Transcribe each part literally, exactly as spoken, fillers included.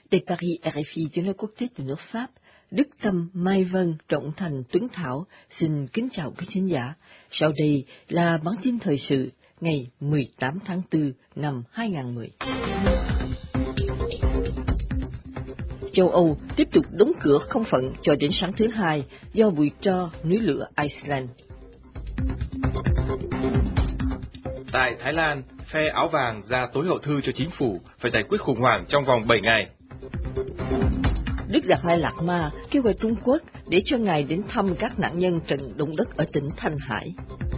Từ Paris, rờ ép i tiếng nói quốc tế từ nước Pháp, Đức Tâm, Mai Vân, Trọng Thành, Tuấn Thảo xin kính chào quý khán giả. Sau đây là bản tin thời sự ngày mười tám tháng tư năm hai nghìn không trăm mười. Châu Âu tiếp tục đóng cửa không phận cho đến sáng thứ Hai do bụi tro núi lửa Iceland. Tại Thái Lan, phe áo vàng ra tối hậu thư cho chính phủ phải giải quyết khủng hoảng trong vòng bảy ngày. Đức Đạt Lai Lạt Ma kêu gọi Trung Quốc để cho ngài đến thăm các nạn nhân trận động đất ở tỉnh Thanh Hải.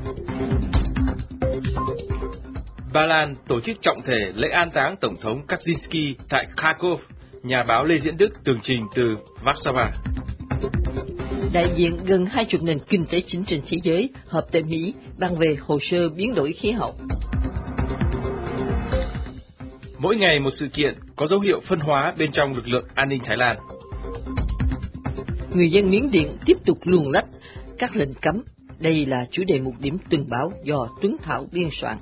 Ba Lan tổ chức trọng thể lễ an táng Tổng thống Kaczynski tại Kharkov, nhà báo Lê Diễn Đức tường trình từ Warsaw. Đại diện gần hai chục nền kinh tế chính trên thế giới họp tại Mỹ bàn về hồ sơ biến đổi khí hậu. Mỗi ngày một sự kiện có dấu hiệu phân hóa bên trong lực lượng an ninh Thái Lan. Người dân Miến Điện tiếp tục luồn lách các lệnh cấm. Đây là chủ đề mục điểm tuần báo do Tuấn Thảo biên soạn.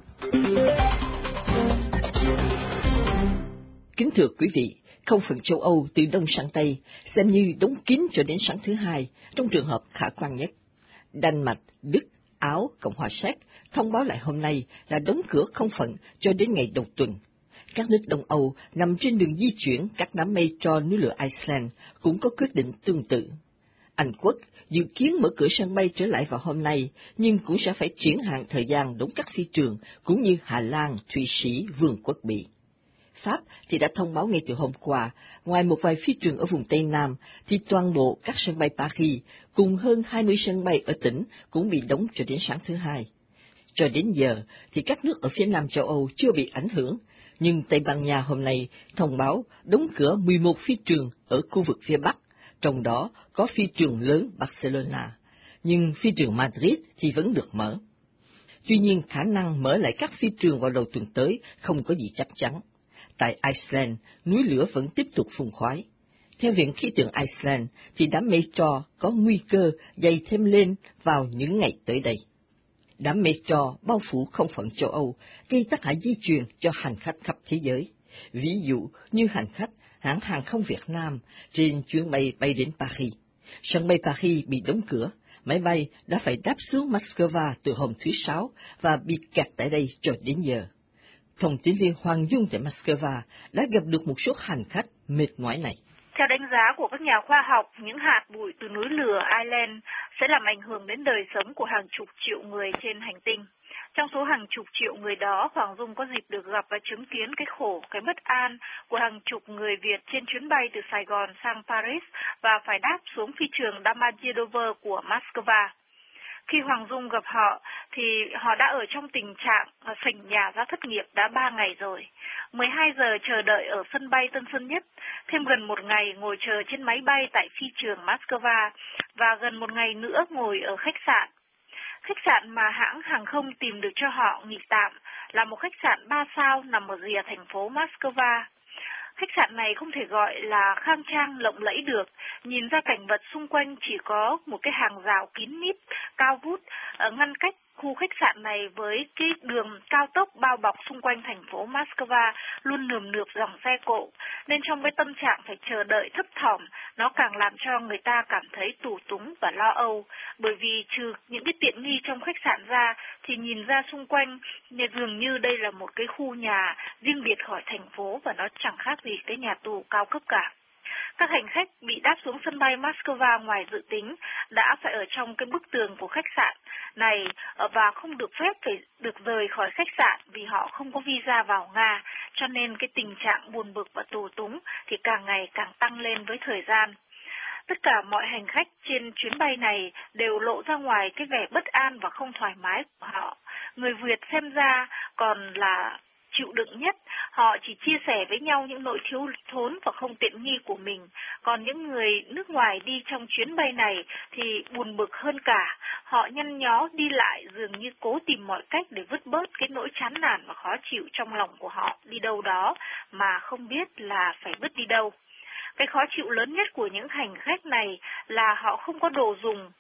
Kính thưa quý vị, không phận châu Âu từ đông sang tây xem như đóng kín cho đến sáng thứ Hai trong trường hợp khả quan nhất. Đan Mạch, Đức, Áo, Cộng hòa Séc thông báo lại hôm nay là đóng cửa không phận cho đến ngày đầu tuần. Các nước Đông Âu nằm trên đường di chuyển các đám mây tro núi lửa Iceland cũng có quyết định tương tự. Anh Quốc dự kiến mở cửa sân bay trở lại vào hôm nay, nhưng cũng sẽ phải triển hạn thời gian đóng các phi trường, cũng như Hà Lan, Thụy Sĩ, Vương quốc Bỉ. Pháp thì đã thông báo ngay từ hôm qua, ngoài một vài phi trường ở vùng Tây Nam, thì toàn bộ các sân bay Paris cùng hơn hai mươi sân bay ở tỉnh cũng bị đóng cho đến sáng thứ Hai. Cho đến giờ thì các nước ở phía Nam châu Âu chưa bị ảnh hưởng, nhưng Tây Ban Nha hôm nay thông báo đóng cửa mười một phi trường ở khu vực phía Bắc, trong đó có phi trường lớn Barcelona, nhưng phi trường Madrid thì vẫn được mở. Tuy nhiên khả năng mở lại các phi trường vào đầu tuần tới không có gì chắc chắn. Tại Iceland, núi lửa vẫn tiếp tục phun khói. Theo Viện Khí tượng Iceland thì đám mây tro có nguy cơ dày thêm lên vào những ngày tới đây. Đám mây tro bao phủ không phận châu Âu gây tác hại di chuyển cho hành khách khắp thế giới. Ví dụ như hành khách hãng hàng không Việt Nam trên chuyến bay bay đến Paris. Sân bay Paris bị đóng cửa, máy bay đã phải đáp xuống Moscow từ hôm thứ Sáu và bị kẹt tại đây cho đến giờ. Thông tin viên Hoàng Dung tại Moscow đã gặp được một số hành khách mệt mỏi này. Theo đánh giá của các nhà khoa học, những hạt bụi từ núi lửa Iceland sẽ làm ảnh hưởng đến đời sống của hàng chục triệu người trên hành tinh. Trong số hàng chục triệu người đó, Hoàng Dung có dịp được gặp và chứng kiến cái khổ, cái bất an của hàng chục người Việt trên chuyến bay từ Sài Gòn sang Paris và phải đáp xuống phi trường Domodedovo của Moscow. Khi Hoàng Dung gặp họ, thì họ đã ở trong tình trạng phình nhà ra thất nghiệp đã ba ngày rồi. mười hai giờ chờ đợi ở sân bay Tân Sơn Nhất, thêm gần một ngày ngồi chờ trên máy bay tại phi trường Moscow và gần một ngày nữa ngồi ở khách sạn. Khách sạn mà hãng hàng không tìm được cho họ nghỉ tạm là một khách sạn ba sao nằm ở rìa thành phố Moscow. Khách sạn này không thể gọi là khang trang lộng lẫy được, nhìn ra cảnh vật xung quanh chỉ có một cái hàng rào kín mít, cao vút, ngăn cách khu khách sạn này với cái đường cao tốc bao bọc xung quanh thành phố Moscow luôn nườm nượp dòng xe cộ, nên trong cái tâm trạng phải chờ đợi thấp thỏm, nó càng làm cho người ta cảm thấy tù túng và lo âu, bởi vì trừ những cái tiện nghi trong khách sạn ra thì nhìn ra xung quanh dường như đây là một cái khu nhà riêng biệt khỏi thành phố và nó chẳng khác gì cái nhà tù cao cấp cả. Các hành khách bị đáp xuống sân bay Moscow ngoài dự tính đã phải ở trong cái bức tường của khách sạn này và không được phép phải được rời khỏi khách sạn vì họ không có visa vào Nga, cho nên cái tình trạng buồn bực và tù túng thì càng ngày càng tăng lên với thời gian. Tất cả mọi hành khách trên chuyến bay này đều lộ ra ngoài cái vẻ bất an và không thoải mái của họ. Người Việt xem ra còn là chịu đựng nhất, họ chỉ chia sẻ với nhau những nỗi thiếu thốn và không tiện nghi của mình. Còn những người nước ngoài đi trong chuyến bay này thì buồn bực hơn cả, họ nhăn nhó đi lại dường như cố tìm mọi cách để vứt bớt cái nỗi chán nản và khó chịu trong lòng của họ đi đâu đó mà không biết là phải vứt đi đâu. Cái khó chịu lớn nhất của những hành khách này là họ không có đồ dùng.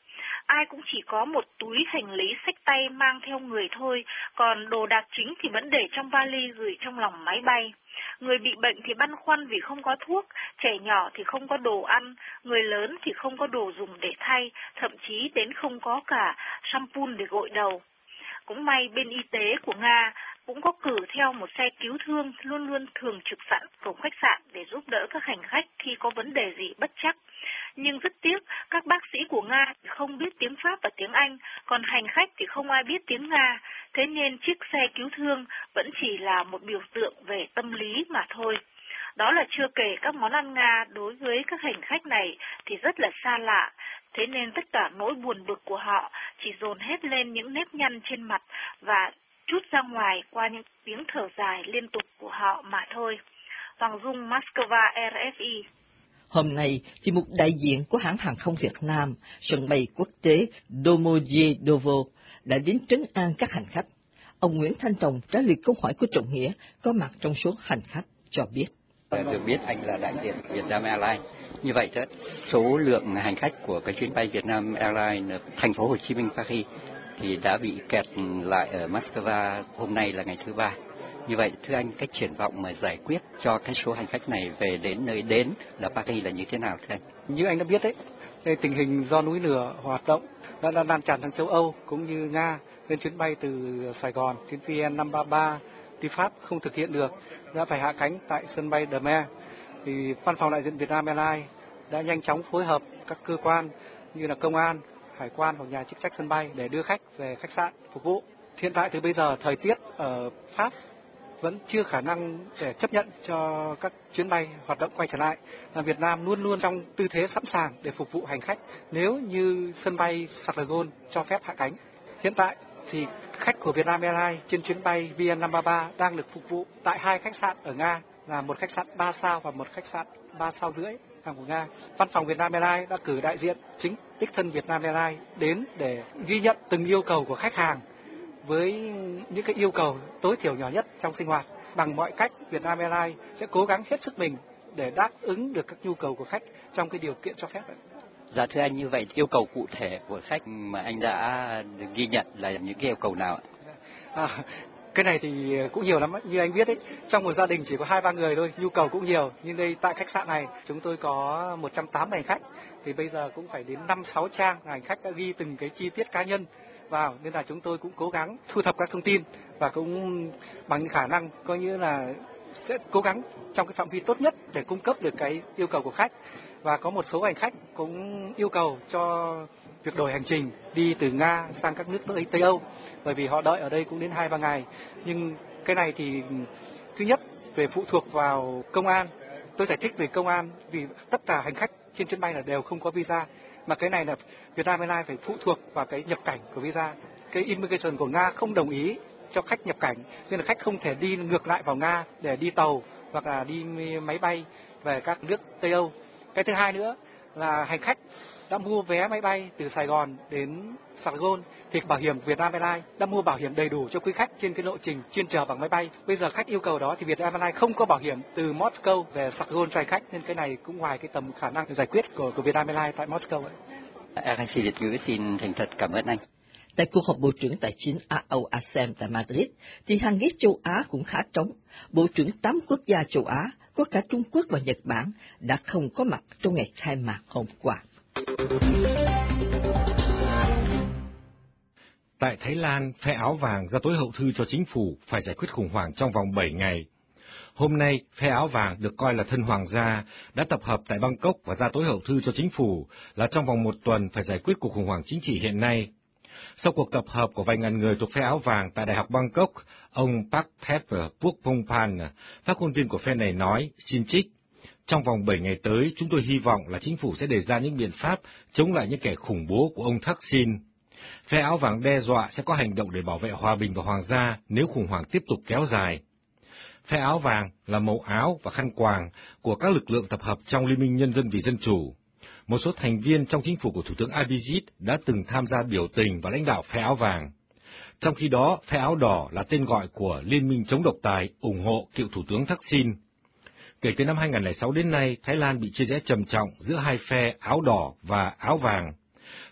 ai cũng chỉ có một túi hành lý xách tay mang theo người thôi, còn đồ đạc chính thì vẫn để trong vali gửi trong lòng máy bay. Người bị bệnh thì băn khoăn vì không có thuốc, trẻ nhỏ thì không có đồ ăn, người lớn thì không có đồ dùng để thay, thậm chí đến không có cả shampoo để gội đầu. Cũng may bên y tế của Nga cũng có cử theo một xe cứu thương luôn luôn thường trực sẵn cổng khách sạn để giúp đỡ các hành khách khi có vấn đề gì bất trắc. Nhưng rất tiếc, các bác sĩ của Nga không biết tiếng Pháp và tiếng Anh, còn hành khách thì không ai biết tiếng Nga, thế nên chiếc xe cứu thương vẫn chỉ là một biểu tượng về tâm lý mà thôi. Đó là chưa kể các món ăn Nga đối với các hành khách này thì rất là xa lạ, thế nên tất cả nỗi buồn bực của họ chỉ dồn hết lên những nếp nhăn trên mặt và trút ra ngoài qua những tiếng thở dài liên tục của họ mà thôi. Hoàng Dung, Moscow, rờ ép i. Hôm nay, thì một đại diện của hãng hàng không Việt Nam, sân bay quốc tế Domodedovo đã đến trấn an các hành khách. Ông Nguyễn Thanh Tùng trả lời câu hỏi của Trọng Nghĩa có mặt trong số hành khách cho biết. Được biết anh là đại diện Vietnam Airlines. Như vậy đó, số lượng hành khách của cái chuyến bay Vietnam Airlines ở thành phố Hồ Chí Minh Paris thì đã bị kẹt lại ở Moscow hôm nay là ngày thứ ba. Như vậy thưa anh, cái triển vọng mà giải quyết cho cái số hành khách này về đến nơi đến là Paris là như thế nào thưa anh? Như anh đã biết đấy, tình hình do núi lửa hoạt động đã, đã lan tràn sang châu Âu cũng như Nga, nên chuyến bay từ Sài Gòn, chuyến vê en năm ba ba đi Pháp không thực hiện được, đã phải hạ cánh tại sân bay De Mer. Thì văn phòng đại diện Vietnam Airlines đã nhanh chóng phối hợp các cơ quan như là công an, hải quan hoặc nhà chức trách sân bay để đưa khách về khách sạn phục vụ. Hiện tại từ bây giờ thời tiết ở Pháp vẫn chưa khả năng để chấp nhận cho các chuyến bay hoạt động quay trở lại. Là Việt Nam luôn luôn trong tư thế sẵn sàng để phục vụ hành khách nếu như sân bay Charles de Gaulle cho phép hạ cánh. Hiện tại thì khách của Vietnam Airlines trên chuyến bay vê en năm ba ba đang được phục vụ tại hai khách sạn ở Nga, là một khách sạn ba sao và một khách sạn ba sao rưỡi hàng của Nga. Văn phòng Vietnam Airlines đã cử đại diện chính đích thân Vietnam Airlines đến để ghi nhận từng yêu cầu của khách hàng với những cái yêu cầu tối thiểu nhỏ nhất trong sinh hoạt. Bằng mọi cách, Vietnam Airlines sẽ cố gắng hết sức mình để đáp ứng được các nhu cầu của khách trong cái điều kiện cho phép. Dạ thưa anh, như vậy yêu cầu cụ thể của khách mà anh đã ghi nhận là những cái yêu cầu nào ạ? À, cái này thì cũng nhiều lắm, như anh biết đấy, trong một gia đình chỉ có hai ba người thôi, nhu cầu cũng nhiều. Nhưng đây tại khách sạn này chúng tôi có một trăm tám mươi hành khách, thì bây giờ cũng phải đến năm sáu trang hành khách đã ghi từng cái chi tiết cá nhân vào, nên là chúng tôi cũng cố gắng thu thập các thông tin và cũng bằng khả năng coi như là sẽ cố gắng trong cái phạm vi tốt nhất để cung cấp được cái yêu cầu của khách. Và có một số hành khách cũng yêu cầu cho việc đổi hành trình đi từ Nga sang các nước Tây, Tây Âu, bởi vì họ đợi ở đây cũng đến hai ba ngày. Nhưng cái này thì thứ nhất về phụ thuộc vào công an. Tôi giải thích về công an vì tất cả hành khách trên chuyến bay là đều không có visa, mà cái này là Vietnam Airlines phải phụ thuộc vào cái nhập cảnh của visa. Cái immigration của Nga không đồng ý cho khách nhập cảnh, nên là khách không thể đi ngược lại vào Nga để đi tàu hoặc là đi máy bay về các nước Tây Âu. Cái thứ hai nữa là hành khách đã mua vé máy bay từ Sài Gòn đến Charles de Gaulle thì bảo hiểm Vietnam Airlines đã mua bảo hiểm đầy đủ cho quý khách trên cái lộ trình chuyên chở bằng máy bay. Bây giờ khách yêu cầu đó thì Vietnam Airlines không có bảo hiểm từ Moscow về Charles de Gaulle cho hành khách, nên cái này cũng ngoài cái tầm khả năng giải quyết của của Vietnam Airlines tại Moscow ấy. Anh xin Việt ngữ xin thành thật cảm ơn anh. Tại cuộc họp Bộ trưởng Tài chính a âu a sê e em tại Madrid, thì hàng ghế châu Á cũng khá trống. Bộ trưởng tám quốc gia châu Á, có cả Trung Quốc và Nhật Bản, đã không có mặt trong ngày khai mạc hôm qua. Tại Thái Lan, phe áo vàng ra tối hậu thư cho chính phủ phải giải quyết khủng hoảng trong vòng bảy ngày. Hôm nay, phe áo vàng được coi là thân hoàng gia đã tập hợp tại Bangkok và ra tối hậu thư cho chính phủ là trong vòng một tuần phải giải quyết cuộc khủng hoảng chính trị hiện nay. Sau cuộc tập hợp của vài ngàn người thuộc phe áo vàng tại Đại học Bangkok, ông Park Thep Pukpongpan, phát ngôn viên của phe này nói, xin trích, trong vòng bảy ngày tới, chúng tôi hy vọng là chính phủ sẽ đề ra những biện pháp chống lại những kẻ khủng bố của ông Thaksin. Phe áo vàng đe dọa sẽ có hành động để bảo vệ hòa bình và hoàng gia nếu khủng hoảng tiếp tục kéo dài. Phe áo vàng là màu áo và khăn quàng của các lực lượng tập hợp trong Liên minh Nhân dân vì Dân Chủ. Một số thành viên trong chính phủ của Thủ tướng Abhisit đã từng tham gia biểu tình và lãnh đạo phe áo vàng. Trong khi đó, phe áo đỏ là tên gọi của Liên minh chống độc tài ủng hộ cựu Thủ tướng Thaksin. Kể từ năm hai nghìn không trăm lẻ sáu đến nay, Thái Lan bị chia rẽ trầm trọng giữa hai phe áo đỏ và áo vàng.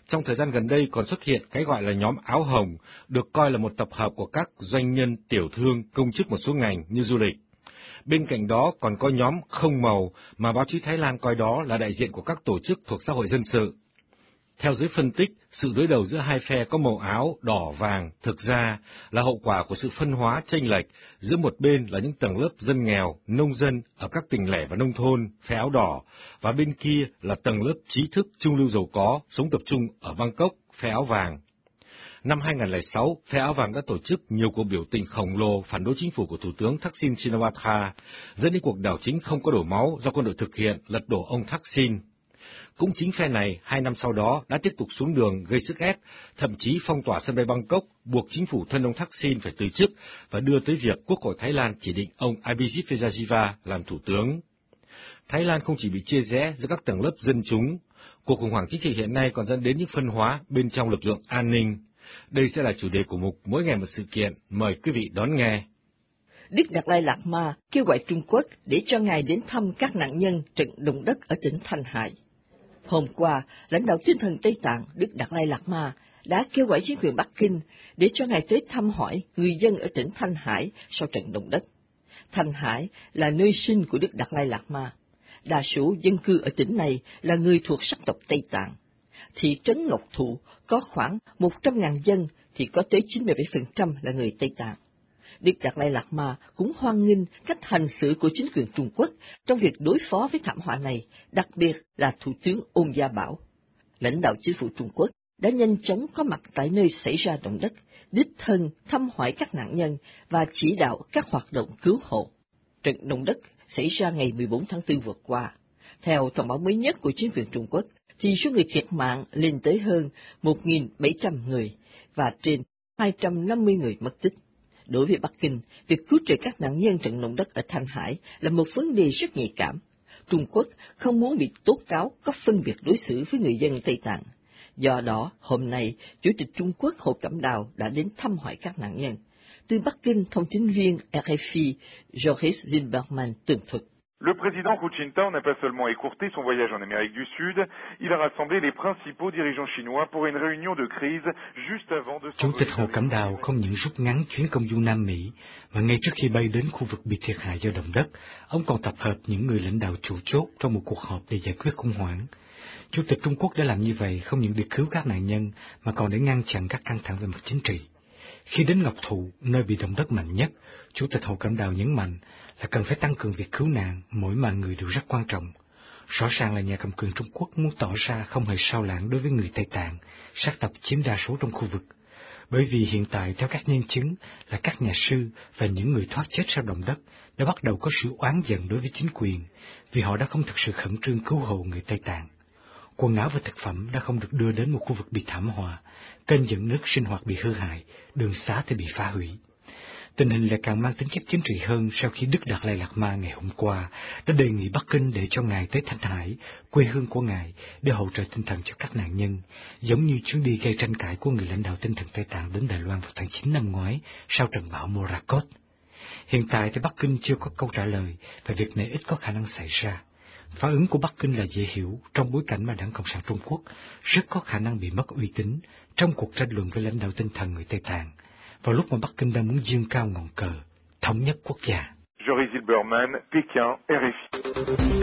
trong thời gian gần đây còn xuất hiện cái gọi là nhóm áo hồng, được coi là một tập hợp của các doanh nhân, tiểu thương, công chức một số ngành như du lịch. Bên cạnh đó còn có nhóm không màu mà báo chí Thái Lan coi đó là đại diện của các tổ chức thuộc xã hội dân sự. Theo giới phân tích, sự đối đầu giữa hai phe có màu áo đỏ vàng thực ra là hậu quả của sự phân hóa chênh lệch giữa một bên là những tầng lớp dân nghèo, nông dân ở các tỉnh lẻ và nông thôn, phe áo đỏ, và bên kia là tầng lớp trí thức trung lưu giàu có, sống tập trung ở Bangkok, phe áo vàng. Năm hai nghìn không trăm lẻ sáu, phe áo vàng đã tổ chức nhiều cuộc biểu tình khổng lồ phản đối chính phủ của Thủ tướng Thaksin Shinawatra, dẫn đến cuộc đảo chính không có đổ máu do quân đội thực hiện lật đổ ông Thaksin. Cũng chính phe này, hai năm sau đó, đã tiếp tục xuống đường gây sức ép, thậm chí phong tỏa sân bay Bangkok, buộc chính phủ thân ông Thaksin phải từ chức và đưa tới việc Quốc hội Thái Lan chỉ định ông Abhijit Vejajiva làm thủ tướng. Thái Lan không chỉ bị chia rẽ giữa các tầng lớp dân chúng, cuộc khủng hoảng chính trị hiện nay còn dẫn đến những phân hóa bên trong lực lượng an ninh. Đây sẽ là chủ đề của mục Mỗi ngày một sự kiện. Mời quý vị đón nghe. Đức Đạt Lai Lạt Ma kêu gọi Trung Quốc để cho Ngài đến thăm các nạn nhân trận động đất ở tỉnh Thanh Hải. Hôm qua, lãnh đạo tinh thần Tây Tạng Đức Đạt Lai Lạt Ma đã kêu gọi chính quyền Bắc Kinh để cho Ngài tới thăm hỏi người dân ở tỉnh Thanh Hải sau trận động đất. Thanh Hải là nơi sinh của Đức Đạt Lai Lạt Ma. Đa số dân cư ở tỉnh này là người thuộc sắc tộc Tây Tạng. Thị trấn Ngọc Thụ có khoảng một trăm nghìn dân thì có tới chín mươi bảy phần trăm là người Tây Tạng. Đức Đạt Lai Lạt Ma cũng hoan nghênh cách hành xử của chính quyền Trung Quốc trong việc đối phó với thảm họa này, đặc biệt là Thủ tướng Ôn Gia Bảo. Lãnh đạo chính phủ Trung Quốc đã nhanh chóng có mặt tại nơi xảy ra động đất, đích thân thăm hỏi các nạn nhân và chỉ đạo các hoạt động cứu hộ. Trận động đất xảy ra ngày mười bốn tháng tư vừa qua. Theo thông báo mới nhất của chính quyền Trung Quốc, thì số người thiệt mạng lên tới hơn một nghìn bảy trăm người và trên hai trăm năm mươi người mất tích. Đối với Bắc Kinh, việc cứu trợ các nạn nhân trận động đất ở Thanh Hải là một vấn đề rất nhạy cảm. Trung Quốc không muốn bị tố cáo có phân biệt đối xử với người dân Tây Tạng. Do đó, hôm nay, Chủ tịch Trung Quốc Hồ Cẩm Đào đã đến thăm hỏi các nạn nhân. Từ Bắc Kinh, thông tin viên R F I Joris Zilberman tường thuật. Le président Hu Jintao n'a pas seulement écourté son voyage en Amérique du Sud, il a rassemblé les principaux dirigeants chinois pour une réunion de crise juste avant de... Chủ tịch Hồ Cẩm Đào không những rút ngắn chuyến công du Nam Mỹ, mà ngay trước khi bay đến khu vực bị thiệt hại do động đất, ông còn tập hợp những người lãnh đạo chủ chốt trong một cuộc họp để giải quyết khủng hoảng. Chủ tịch Trung Quốc đã làm như vậy không những để cứu các nạn nhân, mà còn để ngăn chặn các căng thẳng về mặt chính trị. Khi đến Ngọc Thụ, nơi bị động đất mạnh nhất, Chủ tịch Hồ Cẩm Đào nhấn mạnh là cần phải tăng cường việc cứu nạn, mỗi mạng người đều rất quan trọng. Rõ ràng là nhà cầm quyền Trung Quốc muốn tỏ ra không hề sao lãng đối với người Tây Tạng, sắc tộc chiếm đa số trong khu vực. Bởi vì hiện tại, theo các nhân chứng, là các nhà sư và những người thoát chết sau động đất đã bắt đầu có sự oán giận đối với chính quyền, vì họ đã không thực sự khẩn trương cứu hộ người Tây Tạng. Quần áo và thực phẩm đã không được đưa đến một khu vực bị thảm họa, kênh dẫn nước sinh hoạt bị hư hại, đường xá thì bị phá hủy. Tình hình lại càng mang tính chất chính trị hơn sau khi Đức Đạt Lai Lạt Ma ngày hôm qua đã đề nghị Bắc Kinh để cho Ngài tới Thanh Hải, quê hương của Ngài, để hỗ trợ tinh thần cho các nạn nhân, giống như chuyến đi gây tranh cãi của người lãnh đạo tinh thần Tây Tạng đến Đài Loan vào tháng chín năm ngoái sau trận bão Morakot. Hiện tại thì Bắc Kinh chưa có câu trả lời và việc này ít có khả năng xảy ra. Phản ứng của Bắc Kinh là dễ hiểu trong bối cảnh mà Đảng Cộng sản Trung Quốc rất có khả năng bị mất uy tín trong cuộc tranh luận với lãnh đạo tinh thần người Tây Tạng, vào lúc mà Bắc Kinh đang muốn dương cao ngọn cờ thống nhất quốc gia. Joris Zilberman, Pékin, R F I.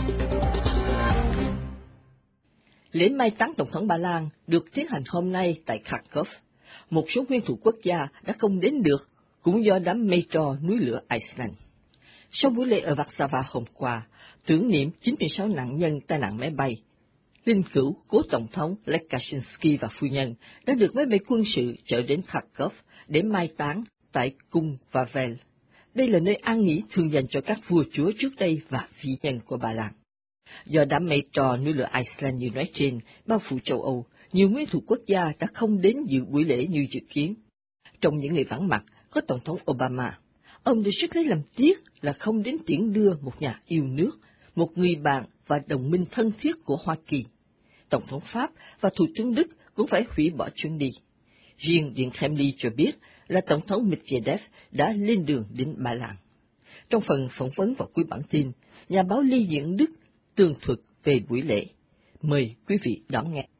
Lễ mai táng Tổng thống Ba Lan được tiến hành hôm nay tại Kharkov. Một số nguyên thủ quốc gia đã không đến được, cũng do đám mây trò núi lửa Iceland. Sau buổi lễ ở Warsaw hôm qua, tưởng niệm chín mươi sáu nạn nhân tai nạn máy bay, linh cữu cố Tổng thống Lech Kaczynski và phu nhân đã được máy bay quân sự chở đến Kharkov để mai táng tại cung Wawel. Đây là nơi an nghỉ thường dành cho các vua chúa trước đây và vĩ nhân của Ba Lan. Do đám mây trò núi lửa Iceland như nói trên bao phủ châu Âu, nhiều nguyên thủ quốc gia đã không đến dự buổi lễ như dự kiến. Trong những người vắng mặt có Tổng thống Obama. Ông được rất lấy làm tiếc là không đến tiễn đưa một nhà yêu nước, một người bạn và đồng minh thân thiết của Hoa Kỳ. Tổng thống Pháp và Thủ tướng Đức cũng phải hủy bỏ chuyến đi. Riêng Điện Kremlin cho biết là Tổng thống Medvedev đã lên đường đến Ba Lan. Trong phần phỏng vấn vào cuối bản tin, nhà báo Lê Diễn Đức tường thuật về buổi lễ. Mời quý vị đón nghe.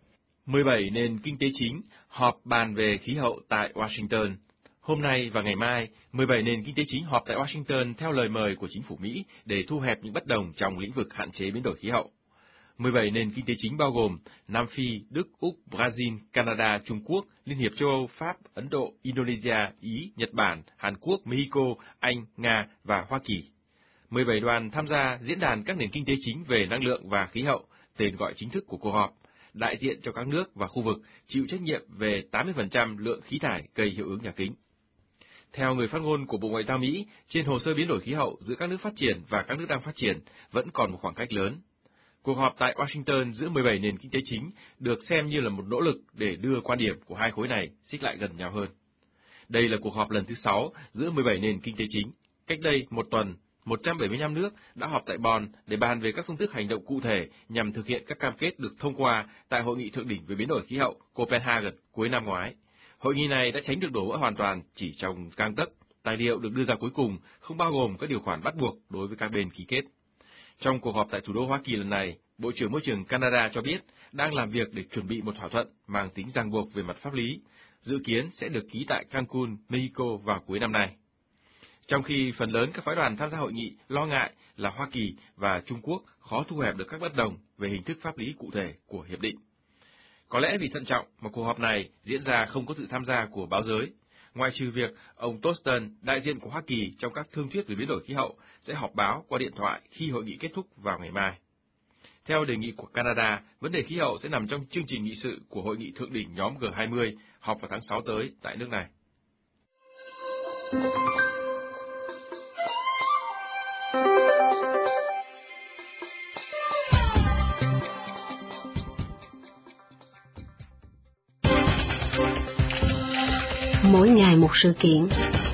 mười bảy nền kinh tế chính họp bàn về khí hậu tại Washington. Hôm nay và ngày mai, mười bảy nền kinh tế chính họp tại Washington theo lời mời của chính phủ Mỹ để thu hẹp những bất đồng trong lĩnh vực hạn chế biến đổi khí hậu. mười bảy nền kinh tế chính bao gồm Nam Phi, Đức, Úc, Brazil, Canada, Trung Quốc, Liên hiệp châu Âu, Pháp, Ấn Độ, Indonesia, Ý, Nhật Bản, Hàn Quốc, Mexico, Anh, Nga và Hoa Kỳ. mười bảy đoàn tham gia diễn đàn các nền kinh tế chính về năng lượng và khí hậu, tên gọi chính thức của cuộc họp, đại diện cho các nước và khu vực chịu trách nhiệm về tám mươi phần trăm lượng khí thải gây hiệu ứng nhà kính. Theo người phát ngôn của Bộ Ngoại giao Mỹ, trên hồ sơ biến đổi khí hậu giữa các nước phát triển và các nước đang phát triển vẫn còn một khoảng cách lớn. Cuộc họp tại Washington giữa mười bảy nền kinh tế chính được xem như là một nỗ lực để đưa quan điểm của hai khối này xích lại gần nhau hơn. Đây là cuộc họp lần thứ sáu giữa mười bảy nền kinh tế chính. Cách đây một tuần, một trăm bảy mươi lăm nước đã họp tại Bonn để bàn về các phương thức hành động cụ thể nhằm thực hiện các cam kết được thông qua tại Hội nghị thượng đỉnh về biến đổi khí hậu Copenhagen cuối năm ngoái. Hội nghị này đã tránh được đổ vỡ hoàn toàn chỉ trong gang tấc. Tài liệu được đưa ra cuối cùng không bao gồm các điều khoản bắt buộc đối với các bên ký kết. Trong cuộc họp tại thủ đô Hoa Kỳ lần này, Bộ trưởng Môi trường Canada cho biết đang làm việc để chuẩn bị một thỏa thuận mang tính ràng buộc về mặt pháp lý, dự kiến sẽ được ký tại Cancun, Mexico vào cuối năm nay. Trong khi phần lớn các phái đoàn tham gia hội nghị lo ngại là Hoa Kỳ và Trung Quốc khó thu hẹp được các bất đồng về hình thức pháp lý cụ thể của hiệp định. Có lẽ vì thận trọng mà cuộc họp này diễn ra không có sự tham gia của báo giới, ngoại trừ việc ông Toston, đại diện của Hoa Kỳ trong các thương thuyết về biến đổi khí hậu, sẽ họp báo qua điện thoại khi hội nghị kết thúc vào ngày mai. Theo đề nghị của Canada, vấn đề khí hậu sẽ nằm trong chương trình nghị sự của hội nghị thượng đỉnh nhóm G hai mươi họp vào tháng sáu tới tại nước này. Mỗi ngày một sự kiện.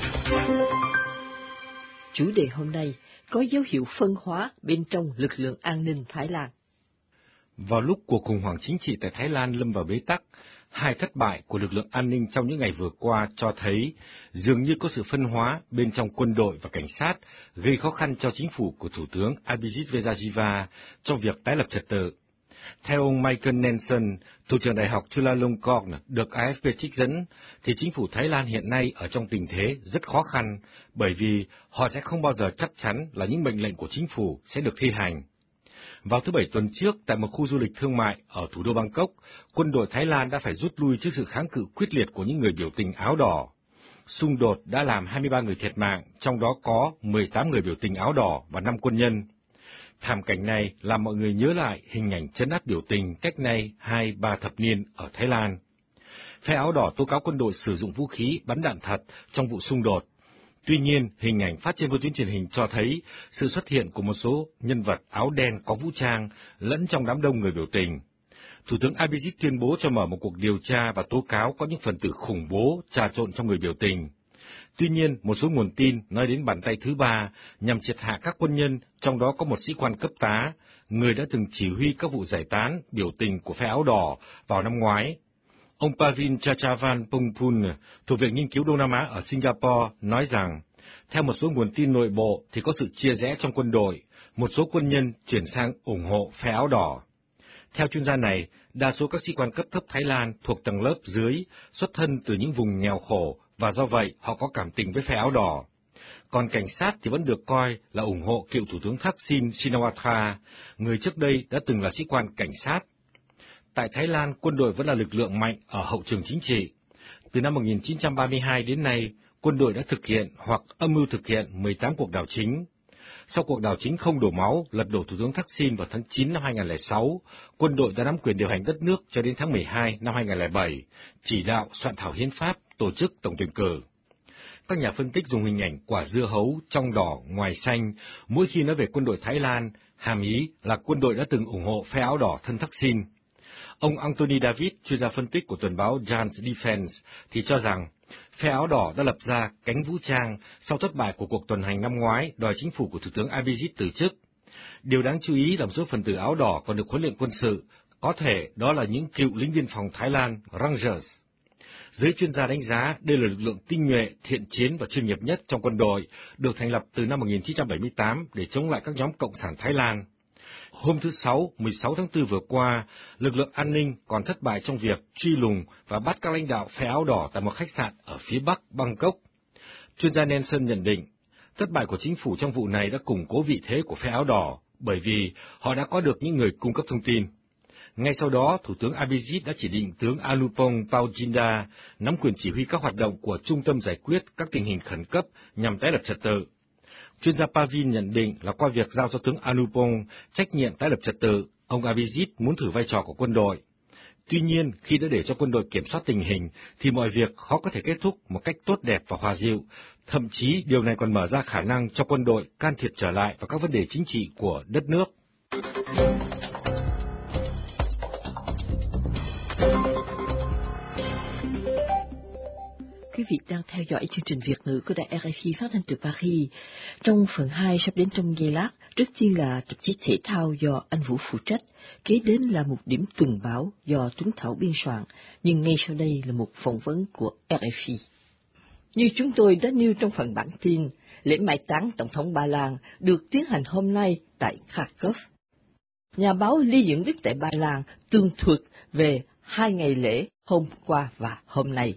Chủ đề hôm nay có dấu hiệu phân hóa bên trong lực lượng an ninh Thái Lan. Vào lúc cuộc khủng hoảng chính trị tại Thái Lan lâm vào bế tắc, hai thất bại của lực lượng an ninh trong những ngày vừa qua cho thấy dường như có sự phân hóa bên trong quân đội và cảnh sát, gây khó khăn cho chính phủ của Thủ tướng Abhijit Vejajiva trong việc tái lập trật tự. Theo ông Michael Nelson, Thủ trưởng Đại học Chulalongkorn được a ép pê trích dẫn, thì chính phủ Thái Lan hiện nay ở trong tình thế rất khó khăn, bởi vì họ sẽ không bao giờ chắc chắn là những mệnh lệnh của chính phủ sẽ được thi hành. Vào thứ Bảy tuần trước, tại một khu du lịch thương mại ở thủ đô Bangkok, quân đội Thái Lan đã phải rút lui trước sự kháng cự quyết liệt của những người biểu tình áo đỏ. Xung đột đã làm hai mươi ba người thiệt mạng, trong đó có mười tám người biểu tình áo đỏ và năm quân nhân. Thảm cảnh này làm mọi người nhớ lại hình ảnh trấn áp biểu tình cách nay hai ba thập niên ở Thái Lan. Phe áo đỏ tố cáo quân đội sử dụng vũ khí bắn đạn thật trong vụ xung đột. Tuy nhiên, hình ảnh phát trên vô tuyến truyền hình cho thấy sự xuất hiện của một số nhân vật áo đen có vũ trang lẫn trong đám đông người biểu tình. Thủ tướng Abhijit tuyên bố cho mở một cuộc điều tra và tố cáo có những phần tử khủng bố trà trộn trong người biểu tình. Tuy nhiên, một số nguồn tin nói đến bàn tay thứ ba nhằm triệt hạ các quân nhân, trong đó có một sĩ quan cấp tá, người đã từng chỉ huy các vụ giải tán biểu tình của phe áo đỏ vào năm ngoái. Ông Pavin Chachavanpongpun, thuộc Viện Nghiên cứu Đông Nam Á ở Singapore, nói rằng, theo một số nguồn tin nội bộ thì có sự chia rẽ trong quân đội, một số quân nhân chuyển sang ủng hộ phe áo đỏ. Theo chuyên gia này, đa số các sĩ quan cấp thấp Thái Lan thuộc tầng lớp dưới, xuất thân từ những vùng nghèo khổ, và do vậy họ có cảm tình với phe áo đỏ. Còn cảnh sát thì vẫn được coi là ủng hộ cựu Thủ tướng Thaksin Shinawatra, người trước đây đã từng là sĩ quan cảnh sát. Tại Thái Lan, quân đội vẫn là lực lượng mạnh ở hậu trường chính trị. Từ năm một nghìn chín trăm ba mươi hai đến nay, quân đội đã thực hiện hoặc âm mưu thực hiện mười tám cuộc đảo chính. Sau cuộc đảo chính không đổ máu, lật đổ Thủ tướng Thaksin vào tháng chín năm hai nghìn không trăm lẻ sáu, quân đội đã nắm quyền điều hành đất nước cho đến tháng mười hai năm hai nghìn không trăm lẻ bảy, chỉ đạo soạn thảo hiến pháp, tổ chức tổng tuyển cử. Các nhà phân tích dùng hình ảnh quả dưa hấu trong đỏ ngoài xanh mỗi khi nói về quân đội Thái Lan, hàm ý là quân đội đã từng ủng hộ phe áo đỏ thân Thaksin. Ông Anthony David, chuyên gia phân tích của tuần báo Jans Defense, thì cho rằng phe áo đỏ đã lập ra cánh vũ trang sau thất bại của cuộc tuần hành năm ngoái đòi chính phủ của Thủ tướng Abhijit từ chức. Điều đáng chú ý là một số phần tử áo đỏ còn được huấn luyện quân sự, có thể đó là những cựu lính biên phòng Thái Lan Rangers. Giới chuyên gia đánh giá đây là lực lượng tinh nhuệ, thiện chiến và chuyên nghiệp nhất trong quân đội, được thành lập từ năm một nghìn chín trăm bảy mươi tám để chống lại các nhóm cộng sản Thái Lan. Hôm thứ Sáu, mười sáu tháng tư vừa qua, lực lượng an ninh còn thất bại trong việc truy lùng và bắt các lãnh đạo phe áo đỏ tại một khách sạn ở phía bắc Bangkok. Chuyên gia Nelson nhận định, thất bại của chính phủ trong vụ này đã củng cố vị thế của phe áo đỏ, bởi vì họ đã có được những người cung cấp thông tin. Ngay sau đó, Thủ tướng Abhisit đã chỉ định tướng Anupong Paujinda nắm quyền chỉ huy các hoạt động của Trung tâm giải quyết các tình hình khẩn cấp nhằm tái lập trật tự. Chuyên gia Pavin nhận định là qua việc giao cho tướng Anupong trách nhiệm tái lập trật tự, ông Abhisit muốn thử vai trò của quân đội. Tuy nhiên, khi đã để cho quân đội kiểm soát tình hình, thì mọi việc khó có thể kết thúc một cách tốt đẹp và hòa dịu. Thậm chí, điều này còn mở ra khả năng cho quân đội can thiệp trở lại vào các vấn đề chính trị của đất nước. Quý vị đang theo dõi chương trình Việt ngữ của đài rờ ép i phát thanh từ Paris. Trong phần hai sắp đến trong giây lát, trước tiên là tạp chí thể thao do anh Vũ phụ trách, kế đến là một điểm tuần báo do Tuấn Thảo biên soạn, nhưng ngay sau đây là một phỏng vấn của rờ ép i. Như chúng tôi đã nêu trong phần bản tin, lễ mai táng Tổng thống Ba Lan được tiến hành hôm nay tại Kharkov. Nhà báo Lý Dưỡng Đức tại Ba Lan tường thuật về hai ngày lễ hôm qua và hôm nay.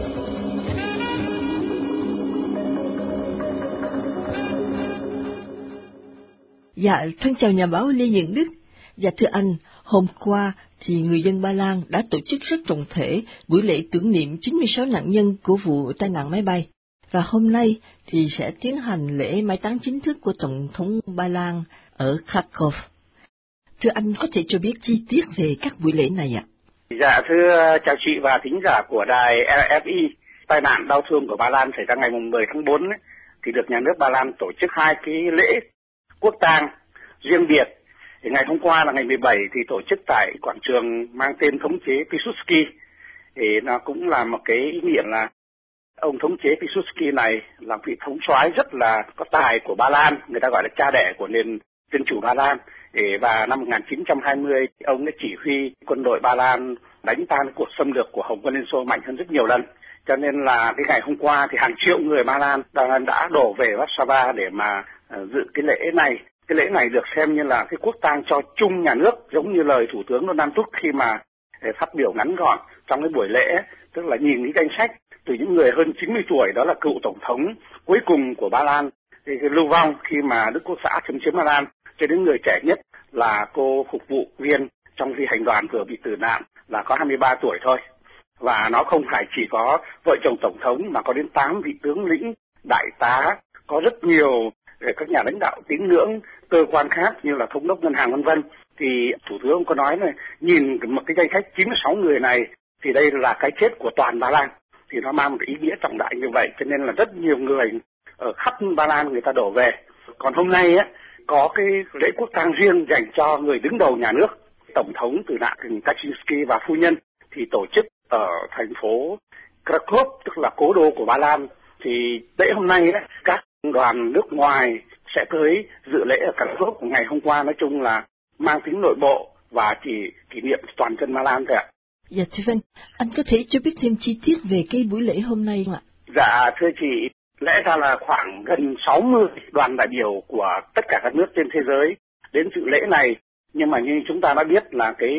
Dạ, thân chào nhà báo Lê Nhật Đức. Dạ thưa anh, hôm qua thì người dân Ba Lan đã tổ chức rất trọng thể buổi lễ tưởng niệm chín mươi sáu nạn nhân của vụ tai nạn máy bay. Và hôm nay thì sẽ tiến hành lễ mai táng chính thức của Tổng thống Ba Lan ở Kharkov. Thưa anh có thể cho biết chi tiết về các buổi lễ này ạ? Dạ thưa chào chị và thính giả của đài rờ ép i. Tai nạn đau thương của Ba Lan xảy ra ngày mười tháng tư ấy, thì được nhà nước Ba Lan tổ chức hai cái lễ quốc tang riêng biệt. Thì ngày hôm qua là ngày mười bảy thì tổ chức tại quảng trường mang tên thống chế Pilsudski. Thì nó cũng là một cái ý nghĩa là ông thống chế Pilsudski này là vị thống soái rất là có tài của Ba Lan, người ta gọi là cha đẻ của nền dân chủ Ba Lan. Và năm một nghìn chín trăm hai mươi ông đã chỉ huy quân đội Ba Lan đánh tan cuộc xâm lược của Hồng quân Liên Xô mạnh hơn rất nhiều lần. Cho nên là cái ngày hôm qua thì hàng triệu người Ba Lan đã, đã đổ về Warsaw để mà uh, dự cái lễ này. Cái lễ này được xem như là cái quốc tang cho chung nhà nước, giống như lời Thủ tướng Donald Tusk khi mà uh, phát biểu ngắn gọn trong cái buổi lễ, tức là nhìn cái danh sách từ những người hơn chín mươi tuổi, đó là cựu tổng thống cuối cùng của Ba Lan thì lưu vong khi mà Đức Quốc xã xâm chiếm Ba Lan, cho đến người trẻ nhất là cô phục vụ viên trong phi hành đoàn vừa bị tử nạn là có hai mươi ba tuổi thôi. Và nó không phải chỉ có vợ chồng tổng thống mà có đến tám vị tướng lĩnh, đại tá, có rất nhiều các nhà lãnh đạo tín ngưỡng, cơ quan khác như là thống đốc ngân hàng vân vân. Thì thủ tướng có nói này, nhìn một cái danh sách chín mươi sáu người này thì đây là cái chết của toàn Ba Lan, thì nó mang một ý nghĩa trọng đại như vậy, cho nên là rất nhiều người ở khắp Ba Lan người ta đổ về. Còn hôm nay á có cái lễ quốc tang riêng dành cho người đứng đầu nhà nước, tổng thống tử nạn Kaczynski và phu nhân, thì tổ chức ở thành phố Krakow, tức là cố đô của Ba Lan. Thì lễ hôm nay ấy, các đoàn nước ngoài sẽ tới dự lễ ở Krakow của ngày hôm qua, nói chung là mang tính nội bộ và chỉ kỷ niệm toàn dân Ba Lan thôi ạ. Dạ thưa anh, anh có thể cho biết thêm chi tiết về cái buổi lễ hôm nay không ạ? Dạ thưa chị, lẽ ra là khoảng gần sáu mươi đoàn đại biểu của tất cả các nước trên thế giới đến dự lễ này, nhưng mà như chúng ta đã biết là cái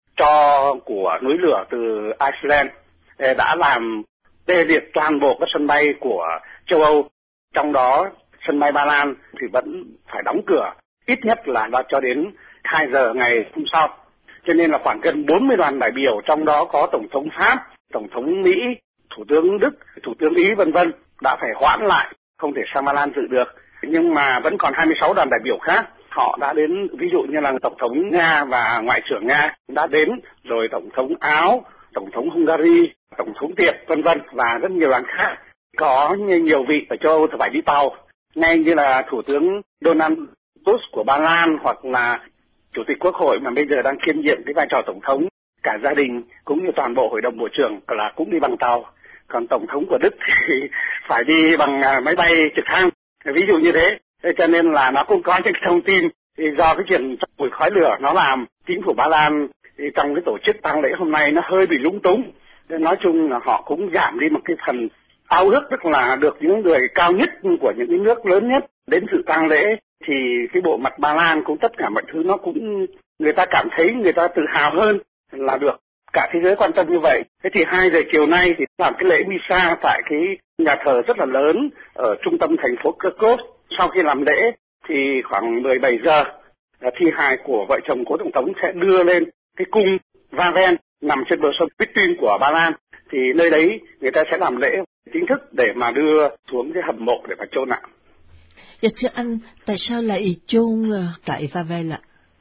tro của núi lửa từ Iceland đã làm tê liệt toàn bộ các sân bay của châu Âu, trong đó sân bay Ba Lan thì vẫn phải đóng cửa ít nhất là cho đến hai giờ ngày hôm sau. Cho nên là khoảng gần bốn mươi đoàn đại biểu, trong đó có Tổng thống Pháp, Tổng thống Mỹ, Thủ tướng Đức, Thủ tướng Ý vân vân đã phải hoãn lại, không thể sang Ba Lan dự được. Nhưng mà vẫn còn hai mươi sáu đoàn đại biểu khác, họ đã đến, ví dụ như là Tổng thống Nga và Ngoại trưởng Nga đã đến, rồi Tổng thống Áo, Tổng thống Hungary, Tổng thống Tiệp vân vân và rất nhiều đoàn khác. Có nhiều vị ở châu Âu thì phải đi tàu, ngay như là Thủ tướng Donald Tusk của Ba Lan hoặc là Chủ tịch Quốc hội mà bây giờ đang kiêm nhiệm cái vai trò Tổng thống, cả gia đình cũng như toàn bộ Hội đồng Bộ trưởng là cũng đi bằng tàu. Còn Tổng thống của Đức thì phải đi bằng máy bay trực thăng, ví dụ như thế. Thế cho nên là nó cũng có những thông tin thì do cái chuyện bụi khói lửa nó làm chính phủ Ba Lan thì trong cái tổ chức tang lễ hôm nay nó hơi bị lúng túng. Nên nói chung là họ cũng giảm đi một cái phần ao ước, tức là được những người cao nhất của những cái nước lớn nhất đến dự tang lễ thì cái bộ mặt Ba Lan cũng tất cả mọi thứ nó cũng người ta cảm thấy người ta tự hào hơn là được cả thế giới quan tâm như vậy. Thế thì hai giờ chiều nay thì làm cái lễ Misa tại cái nhà thờ rất là lớn ở trung tâm thành phố Krakow. Sau khi làm lễ thì khoảng mười bảy giờ thi hài của vợ chồng cố tổng thống sẽ đưa lên cái cung Wawen nằm trên bờ sông Bityn của Ba Lan. Thì nơi đấy người ta sẽ làm lễ chính thức để mà đưa xuống cái hầm mộ để mà chôn ạ. Dạ thưa anh, tại sao lại chôn tại Wawen ạ?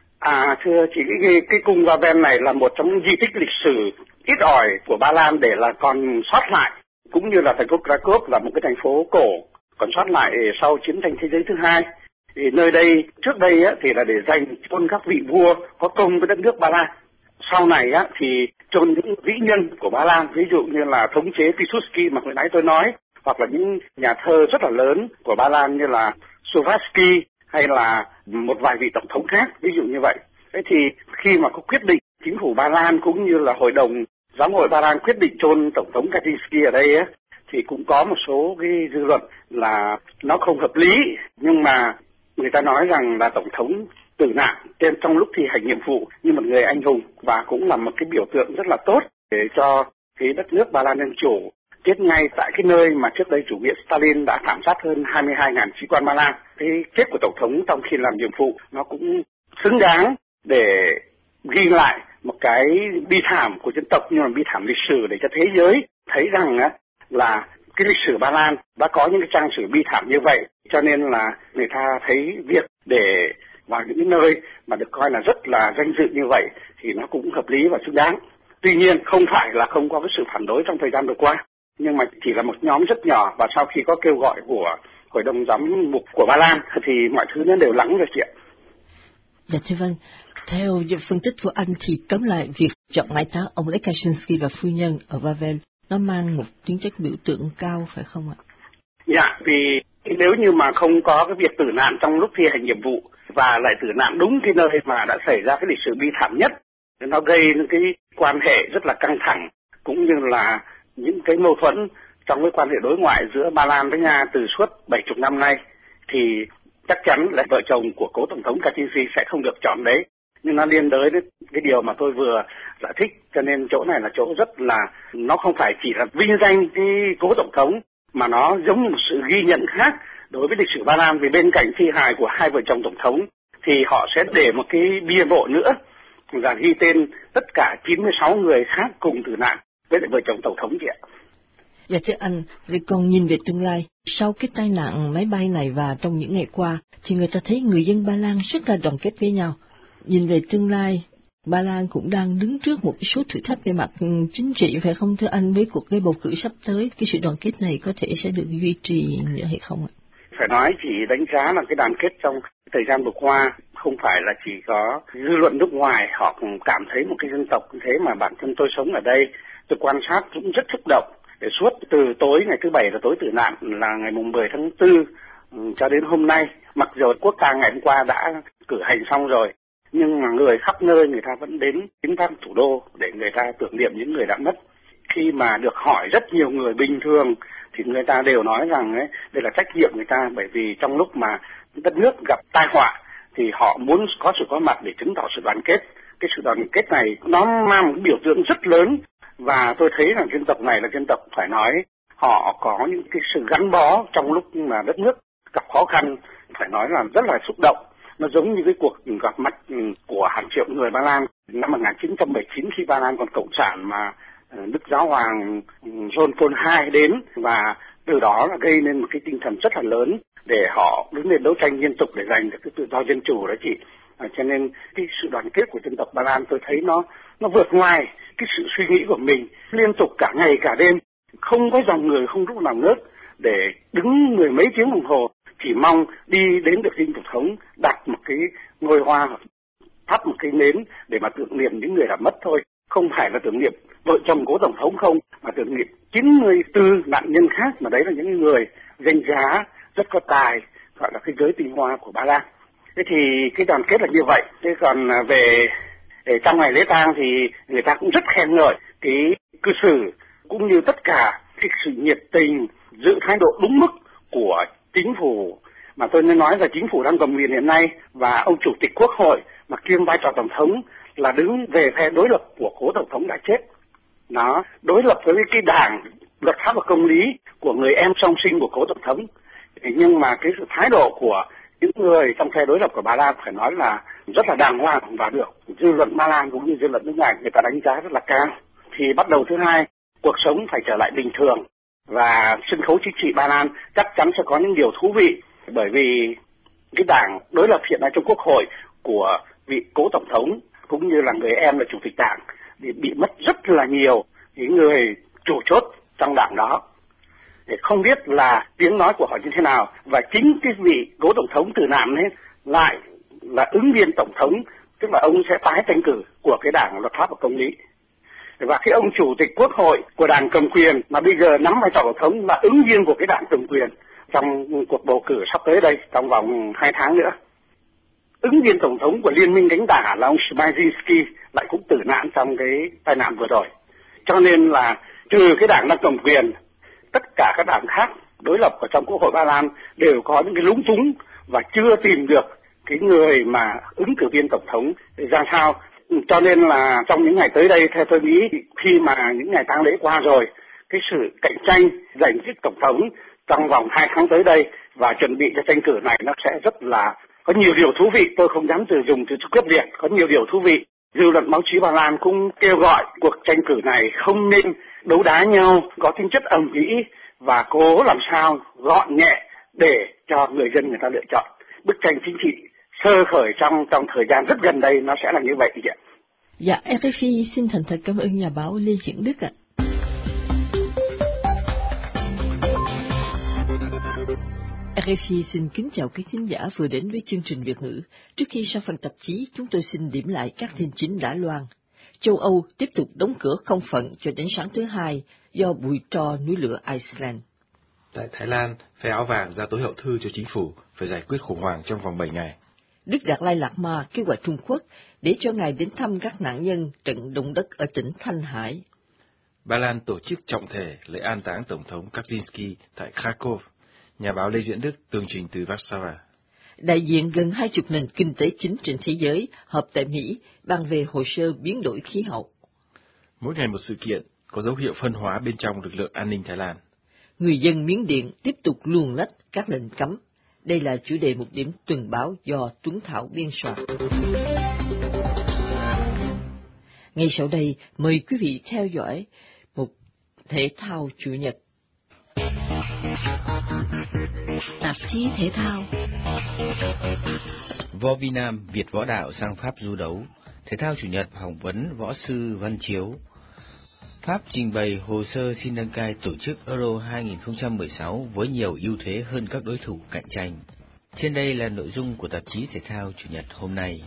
À thưa chị, cái, cái cung Wawen này là một trong những di tích lịch sử ít ỏi của Ba Lan để là còn sót lại, cũng như là thành phố Krakow là một cái thành phố cổ còn sót lại sau chiến tranh thế giới thứ hai. Thì nơi đây trước đây á, thì là để dành chôn các vị vua có công với đất nước Ba Lan. Sau này á, thì chôn những vĩ nhân của Ba Lan, ví dụ như là thống chế Piłsudski mà hồi nãy tôi nói, hoặc là những nhà thơ rất là lớn của Ba Lan như là Suwałki hay là một vài vị tổng thống khác, ví dụ như vậy. Thế thì khi mà có quyết định chính phủ Ba Lan cũng như là hội đồng giám hội Ba Lan quyết định chôn tổng thống Kaczynski ở đây á, thì cũng có một số cái dư luận là nó không hợp lý, nhưng mà người ta nói rằng là tổng thống tử nạn trên trong lúc thi hành nhiệm vụ như một người anh hùng và cũng là một cái biểu tượng rất là tốt để cho cái đất nước Ba Lan Dân Chủ chết ngay tại cái nơi mà trước đây chủ nghĩa Stalin đã thảm sát hơn hai mươi hai nghìn sĩ quan Ba Lan. Cái chết của tổng thống trong khi làm nhiệm vụ nó cũng xứng đáng để ghi lại một cái bi thảm của dân tộc, nhưng mà bi thảm lịch sử để cho thế giới thấy rằng á, là cái lịch sử Ba Lan đã có những cái trang sử bi thảm như vậy, cho nên là người ta thấy việc để vào những nơi mà được coi là rất là danh dự như vậy thì nó cũng hợp lý và xứng đáng. Tuy nhiên không phải là không có cái sự phản đối trong thời gian vừa qua, nhưng mà chỉ là một nhóm rất nhỏ, và sau khi có kêu gọi của hội đồng giám mục của Ba Lan thì mọi thứ nó đều lắng rồi chị ạ. Dạ thưa vâng, theo phân tích của anh thì tóm lại việc chọn mai táng ông Lech Kaczynski và phu nhân ở Wawen nó mang một tính chất biểu tượng cao phải không ạ? Dạ, vì nếu như mà không có cái việc tử nạn trong lúc thi hành nhiệm vụ và lại tử nạn đúng cái nơi mà đã xảy ra cái lịch sử bi thảm nhất, nó gây những cái quan hệ rất là căng thẳng cũng như là những cái mâu thuẫn trong cái quan hệ đối ngoại giữa Ba Lan với Nga từ suốt bảy mươi năm nay, thì chắc chắn là vợ chồng của cố tổng thống Kaczynski sẽ không được chọn đấy. Nhưng nó liên đới đến cái điều mà tôi vừa giải thích, cho nên chỗ này là chỗ rất là, nó không phải chỉ là vinh danh cái cố tổng thống, mà nó giống như một sự ghi nhận khác đối với lịch sử Ba Lan. Vì bên cạnh thi hài của hai vợ chồng tổng thống thì họ sẽ để một cái bia mộ nữa và ghi tên tất cả chín mươi sáu người khác cùng tử nạn với lại vợ chồng tổng thống chị ạ. Dạ thưa anh, rồi còn nhìn về tương lai, sau cái tai nạn máy bay này và trong những ngày qua thì người ta thấy người dân Ba Lan rất là đoàn kết với nhau. Nhìn về tương lai, Ba Lan cũng đang đứng trước một cái số thử thách về mặt chính trị phải không thưa anh, với cuộc cái bầu cử sắp tới, cái sự đoàn kết này có thể sẽ được duy trì nữa hay không ạ? Phải nói chỉ đánh giá là cái đoàn kết trong thời gian vừa qua không phải là chỉ có dư luận nước ngoài họ cũng cảm thấy một cái dân tộc như thế, mà bản thân tôi sống ở đây tôi quan sát cũng rất xúc động. Để suốt từ tối ngày thứ bảy là tối tử nạn là ngày mùng mười tháng tư cho đến hôm nay, mặc dù quốc tang ngày hôm qua đã cử hành xong rồi, nhưng mà người khắp nơi người ta vẫn đến viếng thăm thủ đô để người ta tưởng niệm những người đã mất. Khi mà được hỏi rất nhiều người bình thường thì người ta đều nói rằng ấy, đây là trách nhiệm người ta, bởi vì trong lúc mà đất nước gặp tai họa thì họ muốn có sự có mặt để chứng tỏ sự đoàn kết. Cái sự đoàn kết này nó mang một biểu tượng rất lớn, và tôi thấy rằng dân tộc này là dân tộc phải nói họ có những cái sự gắn bó trong lúc mà đất nước gặp khó khăn, phải nói là rất là xúc động. Nó giống như cái cuộc gặp mặt của hàng triệu người Ba Lan năm một nghìn chín trăm bảy mươi chín khi Ba Lan còn cộng sản, mà Đức Giáo hoàng John Paul đệ nhị đến, và từ đó là gây nên một cái tinh thần rất là lớn để họ đứng lên đấu tranh liên tục để giành được cái tự do dân chủ đó chị. À, cho nên cái sự đoàn kết của dân tộc Ba Lan tôi thấy nó nó vượt ngoài cái sự suy nghĩ của mình, liên tục cả ngày cả đêm, không có dòng người không lúc nào ngớt để đứng mười mấy tiếng đồng hồ, chỉ mong đi đến được dinh tổng thống, đặt một cái ngôi hoa, thắp một cái nến để mà tưởng niệm những người đã mất thôi. Không phải là tưởng niệm vợ chồng cố tổng thống không, mà tưởng niệm chín mươi tư nạn nhân khác, mà đấy là những người danh giá, rất có tài, gọi là cái giới tinh hoa của Ba Lan. Thế thì cái đoàn kết là như vậy. Thế còn về trong ngày lễ tang thì người ta cũng rất khen ngợi cái cư xử cũng như tất cả cái sự nhiệt tình, giữ thái độ đúng mức của chính phủ mà tôi nên nói là chính phủ đang cầm quyền hiện nay và ông chủ tịch quốc hội mà kiêm vai trò tổng thống là đứng về phe đối lập của cố tổng thống đã chết. Nó đối lập với cái đảng luật pháp và công lý của người em song sinh của cố tổng thống. Nhưng mà cái sự thái độ của những người trong phe đối lập của Ba Lan phải nói là rất là đàng hoàng và được dư luận Ba Lan cũng như dư luận nước ngoài người ta đánh giá rất là cao. Thì bắt đầu thứ hai, cuộc sống phải trở lại bình thường và sân khấu chính trị Ba Lan chắc chắn sẽ có những điều thú vị, bởi vì cái đảng đối lập hiện nay trong quốc hội của vị cố tổng thống cũng như là người em là chủ tịch đảng thì bị mất rất là nhiều những người chủ chốt trong đảng đó. Để không biết là tiếng nói của họ như thế nào, và chính cái vị cố tổng thống tử nạn ấy lại là ứng viên tổng thống, tức là ông sẽ tái tranh cử của cái đảng luật pháp và công lý. Và cái ông chủ tịch quốc hội của đảng cầm quyền mà bây giờ nắm vai trò tổng thống là ứng viên của cái đảng cầm quyền trong cuộc bầu cử sắp tới đây trong vòng hai tháng nữa. Ứng viên tổng thống của liên minh đánh đả là ông Szymanski lại cũng tử nạn trong cái tai nạn vừa rồi. Cho nên là trừ cái đảng đang cầm quyền, tất cả các đảng khác đối lập ở trong quốc hội Ba Lan đều có những cái lúng túng và chưa tìm được cái người mà ứng cử viên tổng thống ra sao. Cho nên là trong những ngày tới đây, theo tôi nghĩ, khi mà những ngày tang lễ qua rồi, cái sự cạnh tranh giành chức tổng thống trong vòng hai tháng tới đây và chuẩn bị cho tranh cử này nó sẽ rất là có nhiều điều thú vị. Tôi không dám từ dùng từ quyết liệt, có nhiều điều thú vị. Dư luận báo chí Ba Lan cũng kêu gọi cuộc tranh cử này không nên đấu đá nhau, có tính chất ầm ĩ và cố làm sao gọn nhẹ để cho người dân người ta lựa chọn. Bức tranh chính trị sơ khởi trong trong thời gian rất gần đây nó sẽ là như vậy chị ạ. Dạ, rờ ép i xin thành thật cảm ơn nhà báo Lê Diễn Đức ạ. rờ ép i xin kính chào quý khán giả vừa đến với chương trình Việt ngữ. Trước khi sang phần tạp chí, chúng tôi xin điểm lại các tin chính đã loan. Châu Âu tiếp tục đóng cửa không phận cho đến sáng thứ Hai do bụi tro núi lửa Iceland. Tại Thái Lan, phe áo vàng ra tối hậu thư cho chính phủ phải giải quyết khủng hoảng trong vòng bảy ngày. Đức Đạt Lai Lạt Ma kêu gọi Trung Quốc để cho ngài đến thăm các nạn nhân trận động đất ở tỉnh Thanh Hải. Ba Lan tổ chức trọng thể lễ an táng Tổng thống Kaczynski tại Krakow. Nhà báo Lê Diễn Đức tường trình từ Warsaw. Đại diện gần hai chục nền kinh tế chính trên thế giới họp tại Mỹ bàn về hồ sơ biến đổi khí hậu. Mỗi ngày một sự kiện có dấu hiệu phân hóa bên trong lực lượng an ninh Thái Lan. Người dân Miến Điện tiếp tục luồn lách các lệnh cấm. Đây là chủ đề một điểm tuần báo do Tuấn Thảo biên soạn. Ngay sau đây, mời quý vị theo dõi một thể thao chủ nhật. Tạp chí thể thao. Võ Vi Nam Việt võ đạo sang Pháp du đấu. Thể thao chủ nhật phỏng vấn võ sư Văn Chiếu. Pháp trình bày hồ sơ xin đăng cai tổ chức Euro hai không một sáu với nhiều ưu thế hơn các đối thủ cạnh tranh. Trên đây là nội dung của tạp chí thể thao chủ nhật hôm nay.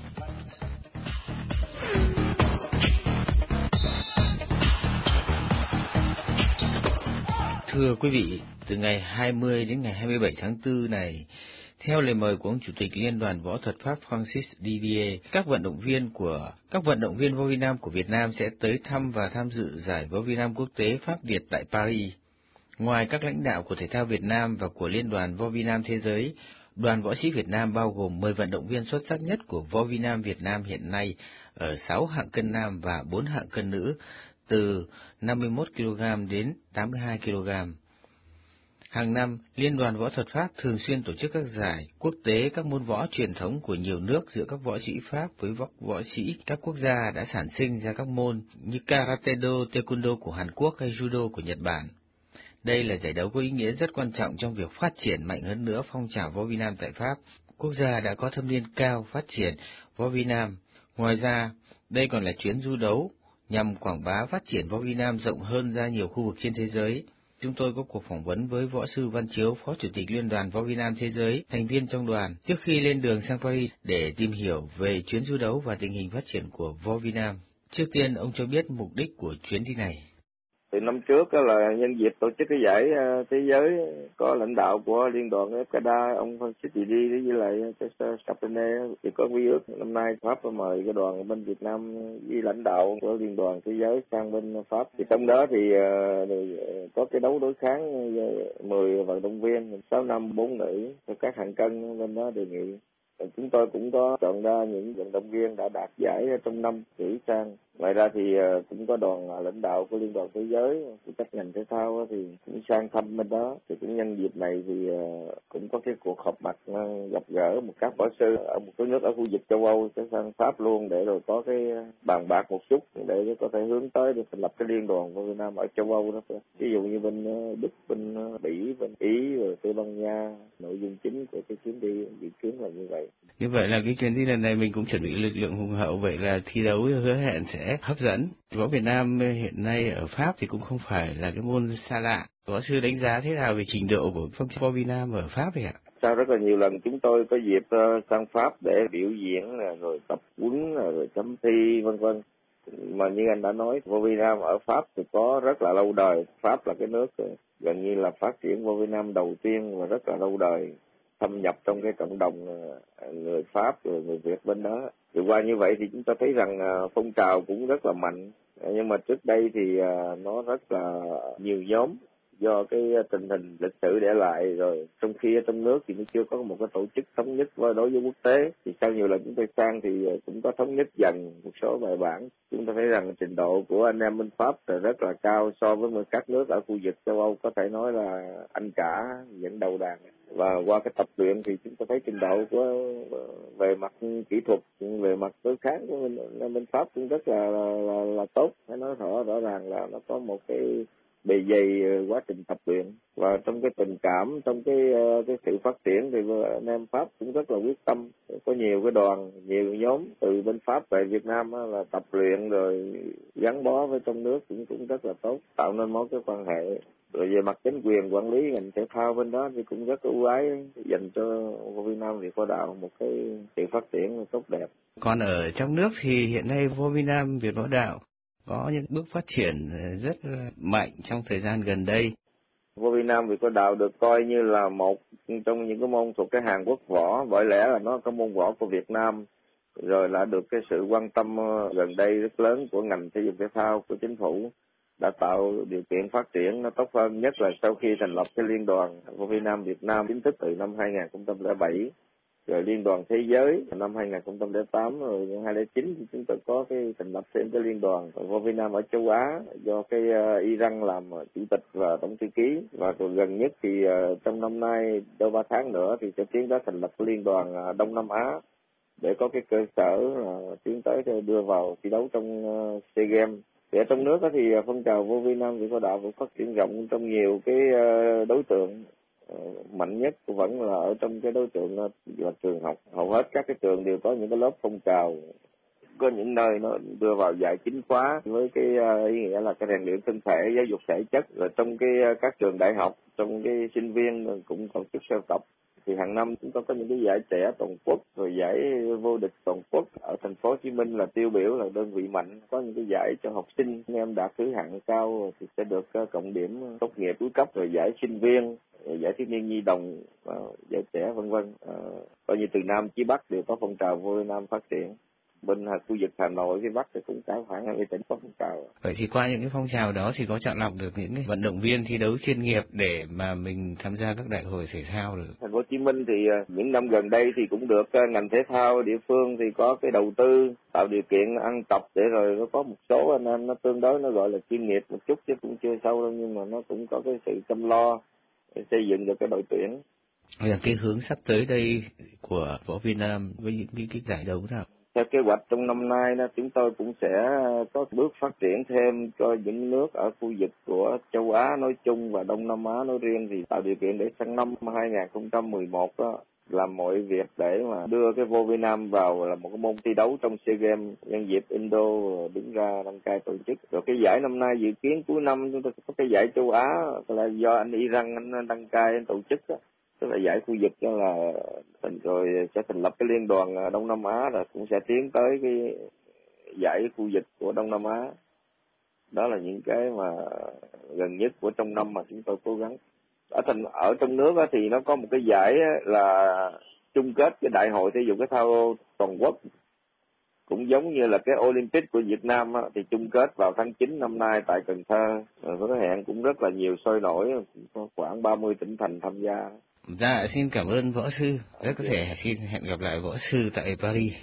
Thưa quý vị, từ ngày hai mươi đến ngày hai mươi bảy tháng tư này, theo lời mời của ông Chủ tịch Liên đoàn Võ thuật Pháp Francis Didier, các vận động viên của các vận động viên võ Vi Nam của Việt Nam sẽ tới thăm và tham dự giải võ Vi Nam quốc tế Pháp Việt tại Paris. Ngoài các lãnh đạo của thể thao Việt Nam và của Liên đoàn Võ Vi Nam thế giới, đoàn võ sĩ Việt Nam bao gồm mười vận động viên xuất sắc nhất của võ Vi Nam Việt Nam hiện nay ở sáu hạng cân nam và bốn hạng cân nữ, từ năm mươi mốt ki lô gam đến tám mươi hai ki lô gam. Hàng năm, Liên đoàn Võ thuật Pháp thường xuyên tổ chức các giải quốc tế các môn võ truyền thống của nhiều nước giữa các võ sĩ Pháp với võ, võ sĩ các quốc gia đã sản sinh ra các môn như Karate-do, Taekwondo của Hàn Quốc hay Judo của Nhật Bản. Đây là giải đấu có ý nghĩa rất quan trọng trong việc phát triển mạnh hơn nữa phong trào võ Vi Nam tại Pháp. Quốc gia đã có thâm niên cao phát triển võ Vi Nam. Ngoài ra, đây còn là chuyến du đấu nhằm quảng bá phát triển võ Vi Nam rộng hơn ra nhiều khu vực trên thế giới. Chúng tôi có cuộc phỏng vấn với võ sư Văn Chiếu, Phó Chủ tịch Liên đoàn Võ Vi Nam Thế giới, thành viên trong đoàn, trước khi lên đường sang Paris để tìm hiểu về chuyến du đấu và tình hình phát triển của võ Vi Nam. Trước tiên, ông cho biết mục đích của chuyến đi này. Từ năm trước đó là nhân dịp tổ chức cái giải thế giới, có lãnh đạo của liên đoàn ép ca đê a, ông Francis Didi với lại Chester Chapene thì có quy ước năm nay Pháp mời cái đoàn bên Việt Nam với lãnh đạo của liên đoàn thế giới sang bên Pháp. Thì trong đó thì có cái đấu đối kháng mười vận động viên, sáu nam bốn nữ cho các hạng cân bên đó đề nghị. Chúng tôi cũng có chọn ra những vận động viên đã đạt giải trong năm cử sang. Ngoài ra thì cũng có đoàn lãnh đạo của liên đoàn thế giới của các ngành thể thao thì cũng sang thăm bên đó. Thì cũng nhân dịp này thì cũng có cái cuộc họp mặt gặp gỡ một các võ sư ở một số nước ở khu vực châu Âu sẽ sang Pháp luôn, để rồi có cái bàn bạc một chút để có thể hướng tới để thành lập cái liên đoàn của Việt Nam ở châu Âu đó. Ví dụ như bên Đức, bên Bỉ, bên Ý, rồi Tây Ban Nha. Nội dung chính của cái chuyến đi dự kiến là như vậy. Như vậy là cái chuyến đi lần này mình cũng chuẩn bị lực lượng hùng hậu, vậy là thi đấu hứa hẹn sẽ hấp dẫn. Võ Việt Nam hiện nay ở Pháp thì cũng không phải là cái môn xa lạ. Võ sư đánh giá thế nào về trình độ của phong trào võ Việt Nam ở Pháp vậy ạ? Sau rất là nhiều lần chúng tôi có dịp sang Pháp để biểu diễn, rồi tập huấn, rồi chấm thi, vân vân. Mà như anh đã nói, võ Việt Nam ở Pháp thì có rất là lâu đời. Pháp là cái nước gần như là phát triển võ Việt Nam đầu tiên và rất là lâu đời, thâm nhập trong cái cộng đồng người Pháp rồi người Việt bên đó. Thì qua như vậy thì chúng ta thấy rằng phong trào cũng rất là mạnh. Nhưng mà trước đây thì nó rất là nhiều nhóm do cái tình hình lịch sử để lại, rồi trong khi ở trong nước thì nó chưa có một cái tổ chức thống nhất đối với quốc tế. Thì sau nhiều lần chúng tôi sang thì cũng có thống nhất dần một số bài bản. Chúng ta thấy rằng trình độ của anh em bên Pháp là rất là cao so với các nước ở khu vực châu Âu, có thể nói là anh cả dẫn đầu đàn. Và qua cái tập luyện thì chúng ta thấy trình độ của về mặt kỹ thuật, về mặt đối kháng của bên, bên Pháp cũng rất là, là, là, là tốt. Phải nói rõ rõ ràng là nó có một cái bề dày quá trình tập luyện, và trong cái tình cảm, trong cái cái sự phát triển thì anh em Pháp cũng rất là quyết tâm. Có nhiều cái đoàn, nhiều nhóm từ bên Pháp về Việt Nam là tập luyện rồi gắn bó với trong nước cũng cũng rất là tốt, tạo nên mối cái quan hệ. Rồi về mặt chính quyền quản lý ngành thể thao bên đó thì cũng rất ưu ái dành cho Việt Nam Việt Võ Đạo một cái sự phát triển tốt đẹp. Còn ở trong nước thì hiện nay Võ Việt Nam Việt Võ Đạo có những bước phát triển rất là mạnh trong thời gian gần đây. Võ Việt Nam Việt Võ Đạo được coi như là một trong những cái môn thuộc cái hàng quốc võ, bởi lẽ là nó có môn võ của Việt Nam, rồi là được cái sự quan tâm gần đây rất lớn của ngành thể dục thể thao của chính phủ, đã tạo điều kiện phát triển nó tốt hơn, nhất là sau khi thành lập cái liên đoàn Võ Việt Nam Việt Nam chính thức từ năm hai nghìn không trăm lẻ bảy. Rồi liên đoàn thế giới năm hai nghìn không trăm lẻ tám, rồi hai nghìn không trăm lẻ chín thì chúng tôi có cái thành lập thêm cái liên đoàn võ Việt Nam ở châu Á do cái uh, Iran làm chủ tịch và tổng thư ký. Và rồi gần nhất thì uh, trong năm nay đâu ba tháng nữa thì sẽ tiến tới thành lập cái liên đoàn uh, Đông Nam Á để có cái cơ sở uh, tiến tới đưa vào thi đấu trong uh, SEA Games. Thì ở trong nước đó thì uh, phong trào võ Việt Nam Việt Võ Đạo cũng phát triển rộng trong nhiều cái uh, đối tượng. Mạnh nhất vẫn là ở trong cái đối tượng là trường học. Hầu hết các cái trường đều có những cái lớp phong trào, có những nơi nó đưa vào dạy chính khóa với cái ý nghĩa là cái rèn luyện thân thể, giáo dục thể chất. Rồi trong cái các trường đại học, trong cái sinh viên cũng tổ chức sơ tập. Thì hàng năm chúng ta có những cái giải trẻ toàn quốc, rồi giải vô địch toàn quốc. Ở thành phố Hồ Chí Minh là tiêu biểu là đơn vị mạnh, có những cái giải cho học sinh, anh em đạt thứ hạng cao thì sẽ được cộng điểm tốt nghiệp cuối cấp, rồi giải sinh viên, giải thiếu niên nhi đồng, giải trẻ vân vân. À, coi như từ Nam chí Bắc đều có phong trào vô Việt Nam phát triển. Bên khu vực Hà Nội phía Bắc thì cũng cả khoảng hai mươi tỉnh có phong trào. Vậy thì qua những cái phong trào đó thì có chọn lọc được những cái vận động viên thi đấu chuyên nghiệp để mà mình tham gia các đại hội thể thao được. Thành phố Hồ Chí Minh thì những năm gần đây thì cũng được ngành thể thao địa phương thì có cái đầu tư tạo điều kiện ăn tập, để rồi nó có một số anh em nó tương đối nó gọi là chuyên nghiệp một chút chứ cũng chưa sâu đâu, nhưng mà nó cũng có cái sự chăm lo để xây dựng được cái đội tuyển. Là cái hướng sắp tới đây của võ Việt Nam với những cái, cái giải đấu nào? Theo kế hoạch trong năm nay đó, chúng tôi cũng sẽ có bước phát triển thêm cho những nước ở khu vực của châu Á nói chung và Đông Nam Á nói riêng, thì tạo điều kiện để sang năm hai nghìn không trăm mười một đó, làm mọi việc để mà đưa cái vô Việt Nam vào là một cái môn thi đấu trong SEA Games nhân dịp Indo đứng ra đăng cai tổ chức. Rồi cái giải năm nay dự kiến cuối năm chúng tôi có cái giải châu Á là do anh Iran anh đăng cai anh tổ chức đó. Tức là giải khu vực đó là rồi sẽ thành lập cái liên đoàn Đông Nam Á, rồi cũng sẽ tiến tới cái giải khu vực của Đông Nam Á Đó là những cái mà gần nhất của trong năm mà chúng tôi cố gắng. Ở thành ở trong nước á, thì nó có một cái giải là chung kết cái đại hội thể dục thể thao toàn quốc, cũng giống như là cái Olympic của Việt Nam á, thì chung kết vào tháng chín năm nay tại Cần Thơ. Rồi có cái hẹn cũng rất là nhiều sôi nổi, có khoảng ba mươi tỉnh thành tham gia. Dạ, xin cảm ơn võ sư. Rất có thể xin hẹn gặp lại võ sư tại Paris.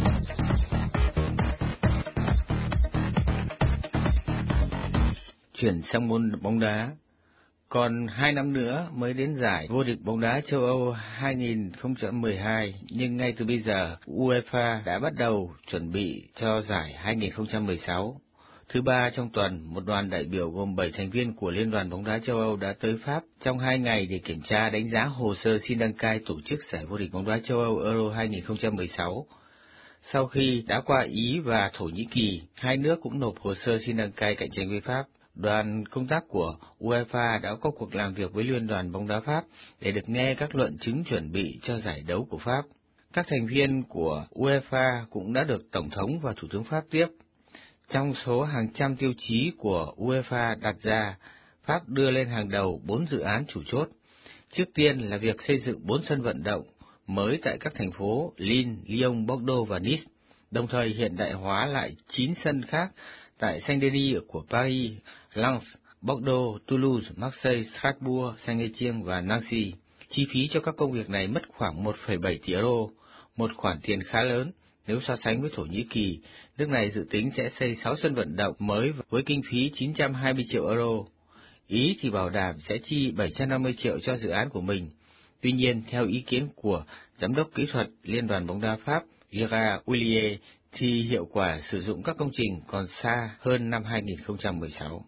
Chuyển sang môn bóng đá. Còn hai năm nữa mới đến giải vô địch bóng đá châu Âu hai không một hai, nhưng ngay từ bây giờ, UEFA đã bắt đầu chuẩn bị cho giải hai không một sáu. Thứ ba trong tuần, một đoàn đại biểu gồm bảy thành viên của Liên đoàn bóng đá châu Âu đã tới Pháp trong hai ngày để kiểm tra đánh giá hồ sơ xin đăng cai tổ chức giải vô địch bóng đá châu Âu Euro hai không một sáu. Sau khi đã qua Ý và Thổ Nhĩ Kỳ, hai nước cũng nộp hồ sơ xin đăng cai cạnh tranh với Pháp. Đoàn công tác của UEFA đã có cuộc làm việc với Liên đoàn bóng đá Pháp để được nghe các luận chứng chuẩn bị cho giải đấu của Pháp. Các thành viên của UEFA cũng đã được Tổng thống và Thủ tướng Pháp tiếp. Trong số hàng trăm tiêu chí của UEFA đặt ra, Pháp đưa lên hàng đầu bốn dự án chủ chốt. Trước tiên là việc xây dựng bốn sân vận động mới tại các thành phố Lille, Lyon, Bordeaux và Nice, đồng thời hiện đại hóa lại chín sân khác tại Saint-Denis của Paris, Lens, Bordeaux, Toulouse, Marseille, Strasbourg, Saint-Étienne và Nancy. Chi phí cho các công việc này mất khoảng một phẩy bảy tỷ euro, một khoản tiền khá lớn. Nếu so sánh với Thổ Nhĩ Kỳ, nước này dự tính sẽ xây sáu sân vận động mới với kinh phí chín trăm hai mươi triệu euro. Ý thì bảo đảm sẽ chi bảy trăm năm mươi triệu cho dự án của mình. Tuy nhiên, theo ý kiến của Giám đốc Kỹ thuật Liên đoàn bóng đá Pháp Gérard Houllier, thì hiệu quả sử dụng các công trình còn xa hơn năm hai không một sáu.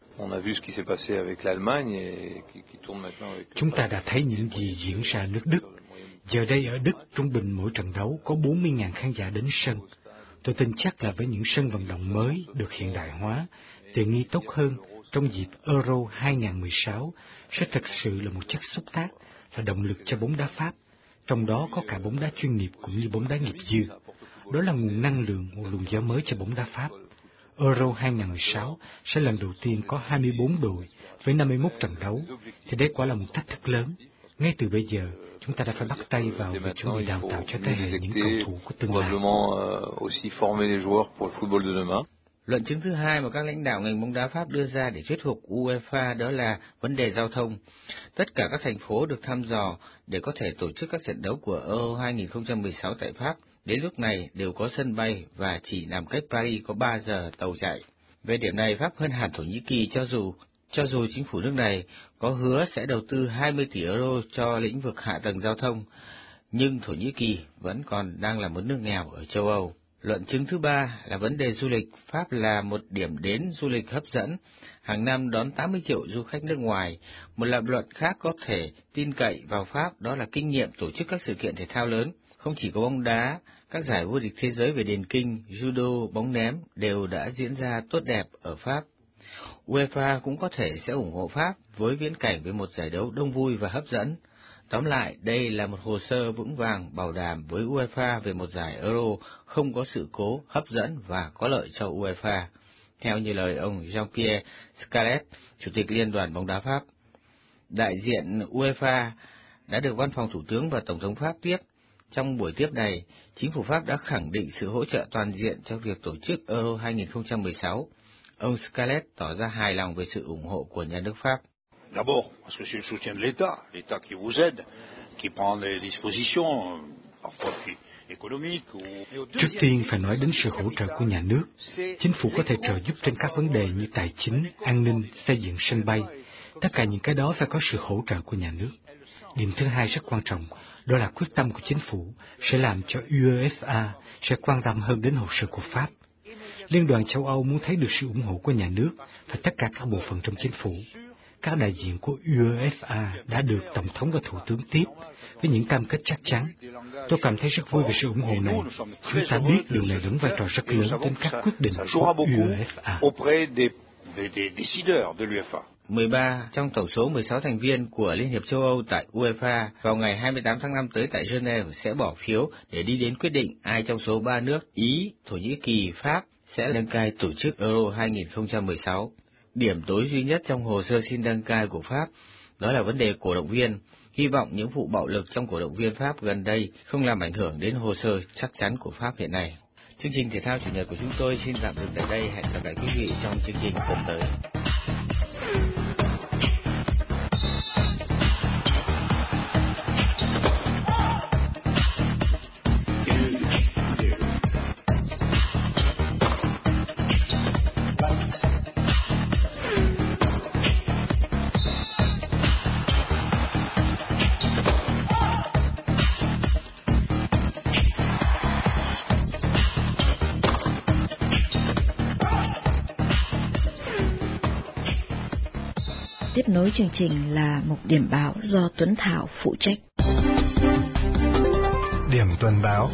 Chúng ta đã thấy những gì diễn ra ở nước Đức. Giờ đây ở Đức, trung bình mỗi trận đấu có bốn mươi nghìn khán giả đến sân. Tôi tin chắc là với những sân vận động mới được hiện đại hóa, tiện nghi tốt hơn trong dịp Euro hai không một sáu sẽ thực sự là một chất xúc tác, là động lực cho bóng đá Pháp, trong đó có cả bóng đá chuyên nghiệp cũng như bóng đá nghiệp dư. Đó là nguồn năng lượng, một luồng gió mới cho bóng đá Pháp. Euro hai không một sáu sẽ lần đầu tiên có hai mươi bốn đội với năm mươi mốt trận đấu, thì đây quả là một thách thức lớn. Ngay từ bây giờ, chúng ta đã phải bắt tay vào việc chuẩn bị đào tạo cho thế hệ những cầu thủ của tương lai. Luận chứng thứ hai mà các lãnh đạo ngành bóng đá Pháp đưa ra để thuyết phục UEFA đó là vấn đề giao thông. Tất cả các thành phố được thăm dò để có thể tổ chức các trận đấu của Euro hai không một sáu tại Pháp đến lúc này đều có sân bay và chỉ nằm cách Paris có ba giờ tàu chạy. Về điểm này, Pháp hơn hẳn Thổ Nhĩ Kỳ cho dù cho dù chính phủ nước này có hứa sẽ đầu tư hai mươi tỷ euro cho lĩnh vực hạ tầng giao thông, nhưng Thổ Nhĩ Kỳ vẫn còn đang là một nước nghèo ở châu Âu. Luận chứng thứ ba là vấn đề du lịch. Pháp là một điểm đến du lịch hấp dẫn, hàng năm đón tám mươi triệu du khách nước ngoài. Một lập luận khác có thể tin cậy vào Pháp đó là kinh nghiệm tổ chức các sự kiện thể thao lớn. Không chỉ có bóng đá, các giải vô địch thế giới về điền kinh, judo, bóng ném đều đã diễn ra tốt đẹp ở Pháp. UEFA cũng có thể sẽ ủng hộ Pháp với viễn cảnh về một giải đấu đông vui và hấp dẫn. Tóm lại, đây là một hồ sơ vững vàng bảo đảm với UEFA về một giải Euro không có sự cố, hấp dẫn và có lợi cho UEFA. Theo như lời ông Jean-Pierre Scalet, Chủ tịch Liên đoàn bóng đá Pháp. Đại diện UEFA đã được Văn phòng Thủ tướng và Tổng thống Pháp tiếp. Trong buổi tiếp này, chính phủ Pháp đã khẳng định sự hỗ trợ toàn diện cho việc tổ chức Euro hai không một sáu. Ông Scalet tỏ ra hài lòng về sự ủng hộ của nhà nước Pháp. D'abord, parce que c'est le soutien de l'État, l'État qui vous aide, qui prend des dispositions, parfois économiques. Trước tiên phải nói đến sự hỗ trợ của nhà nước. Chính phủ có thể trợ giúp trên các vấn đề như tài chính, an ninh, xây dựng sân bay. Tất cả những cái đó phải có sự hỗ trợ của nhà nước. Điểm thứ hai rất quan trọng, đó là quyết tâm của chính phủ sẽ làm cho UEFA sẽ quan tâm hơn đến hồ sơ của Pháp. Liên đoàn châu Âu muốn thấy được sự ủng hộ của nhà nước và tất cả các bộ phận trong chính phủ. Các đại diện của UEFA đã được Tổng thống và Thủ tướng tiếp với những cam kết chắc chắn. Tôi cảm thấy rất vui về sự ủng hộ này. Chúng ta biết điều này đóng vai trò rất lớn đến các quyết định của UEFA. mười ba trong tổng số mười sáu thành viên của Liên hiệp châu Âu tại UEFA vào ngày hai mươi tám tháng năm tới tại Geneva sẽ bỏ phiếu để đi đến quyết định ai trong số ba nước Ý, Thổ Nhĩ Kỳ, Pháp sẽ đăng cai tổ chức Euro hai không một sáu. điểm tối duy nhất trong hồ sơ xin đăng cai của Pháp, đó là vấn đề cổ động viên. Hy vọng những vụ bạo lực trong cổ động viên Pháp gần đây không làm ảnh hưởng đến hồ sơ chắc chắn của Pháp hiện nay. Chương trình thể thao chủ nhật của chúng tôi xin tạm dừng tại đây. Hẹn gặp lại quý vị trong chương trình tuần tới. Tiếp nối chương trình là một điểm báo do Tuấn Thảo phụ trách. Điểm tuần báo.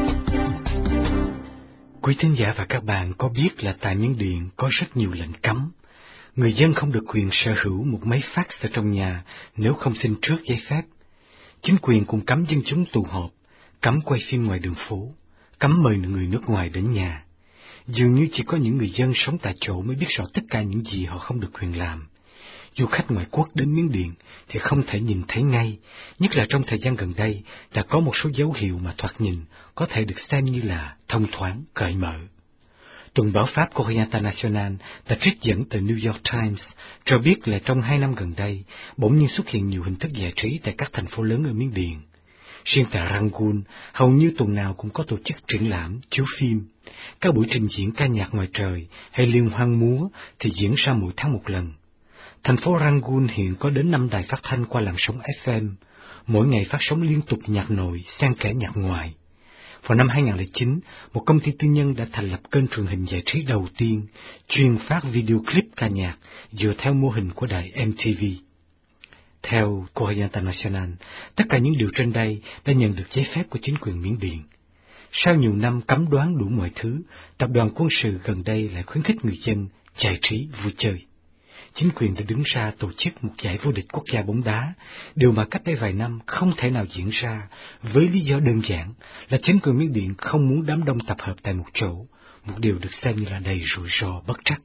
Quý thính giả và các bạn có biết là tại Miến Điện có rất nhiều lệnh cấm. Người dân không được quyền sở hữu một máy fax ở trong nhà nếu không xin trước giấy phép. Chính quyền cũng cấm dân chúng tụ họp, cấm quay phim ngoài đường phố, cấm mời người nước ngoài đến nhà. Dường như chỉ có những người dân sống tại chỗ mới biết rõ tất cả những gì họ không được quyền làm. Du khách ngoại quốc đến Miến Điện thì không thể nhìn thấy ngay, nhất là trong thời gian gần đây đã có một số dấu hiệu mà thoạt nhìn có thể được xem như là thông thoáng, cởi mở. Tuần báo Pháp Courrier International đã trích dẫn từ New York Times cho biết là trong hai năm gần đây, bỗng nhiên xuất hiện nhiều hình thức giải trí tại các thành phố lớn ở Miến Điện. Riêng tại Rangoon, hầu như tuần nào cũng có tổ chức triển lãm, chiếu phim. Các buổi trình diễn ca nhạc ngoài trời hay liên hoan múa thì diễn ra mỗi tháng một lần. Thành phố Rangoon hiện có đến năm đài phát thanh qua làn sóng ép em, mỗi ngày phát sóng liên tục nhạc nội, xen kẽ nhạc ngoại. Vào năm hai không không chín, một công ty tư nhân đã thành lập kênh truyền hình giải trí đầu tiên, chuyên phát video clip ca nhạc dựa theo mô hình của đài em tê vê. Theo Courrier International, tất cả những điều trên đây đã nhận được giấy phép của chính quyền Miến Điện. Sau nhiều năm cấm đoán đủ mọi thứ, tập đoàn quân sự gần đây lại khuyến khích người dân giải trí vui chơi. Chính quyền đã đứng ra tổ chức một giải vô địch quốc gia bóng đá, điều mà cách đây vài năm không thể nào diễn ra, với lý do đơn giản là chính quyền Miến Điện không muốn đám đông tập hợp tại một chỗ, một điều được xem như là đầy rủi ro bất trắc.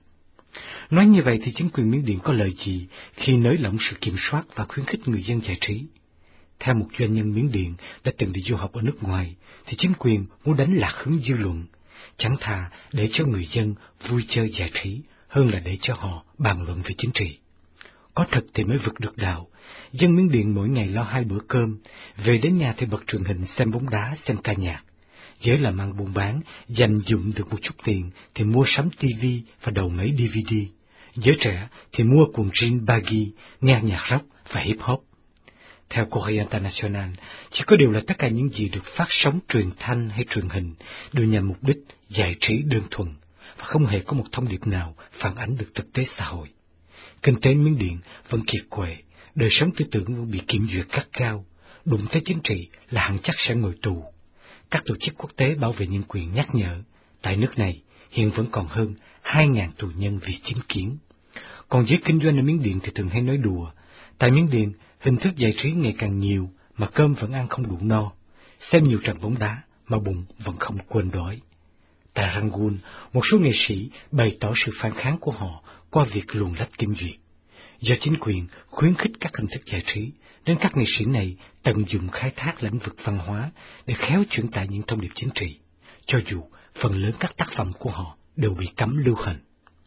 Nói như vậy thì chính quyền Miến Điện có lời gì khi nới lỏng sự kiểm soát và khuyến khích người dân giải trí? Theo một doanh nhân Miến Điện đã từng đi du học ở nước ngoài, thì chính quyền muốn đánh lạc hướng dư luận, chẳng thà để cho người dân vui chơi giải trí hơn là để cho họ bàn luận về chính trị. Có thật thì mới vực được đạo. Dân Miến Điện mỗi ngày lo hai bữa cơm, về đến nhà thì bật truyền hình xem bóng đá, xem ca nhạc. Giới làm ăn buôn bán, dành dụm được một chút tiền thì mua sắm tivi và đầu máy đê vê đê. Giới trẻ thì mua quần jean baggy, nghe nhạc rock và hip hop. Theo Courrier International, chỉ có điều là tất cả những gì được phát sóng truyền thanh hay truyền hình đều nhằm mục đích giải trí đơn thuần, và không hề có một thông điệp nào phản ánh được thực tế xã hội. Kinh tế Miến Điện vẫn kiệt quệ, đời sống tư tưởng vẫn bị kiểm duyệt gắt gao, đụng tới chính trị là hẳn chắc sẽ ngồi tù. Các tổ chức quốc tế bảo vệ nhân quyền nhắc nhở, tại nước này hiện vẫn còn hơn hai nghìn tù nhân vì chính kiến. Còn giới kinh doanh ở Miến Điện thì thường hay nói đùa, tại Miến Điện hình thức giải trí ngày càng nhiều mà cơm vẫn ăn không đủ no, xem nhiều trận bóng đá mà bụng vẫn không quên đói. Tại Rangoon, một số nghệ sĩ bày tỏ sự phản kháng của họ qua việc luồn lách kiểm duyệt. Do chính quyền khuyến khích các hình thức giải trí, nên các nghệ sĩ này tận dụng khai thác lĩnh vực văn hóa để khéo truyền tải những thông điệp chính trị, cho dù phần lớn các tác phẩm của họ đều bị cấm lưu hành.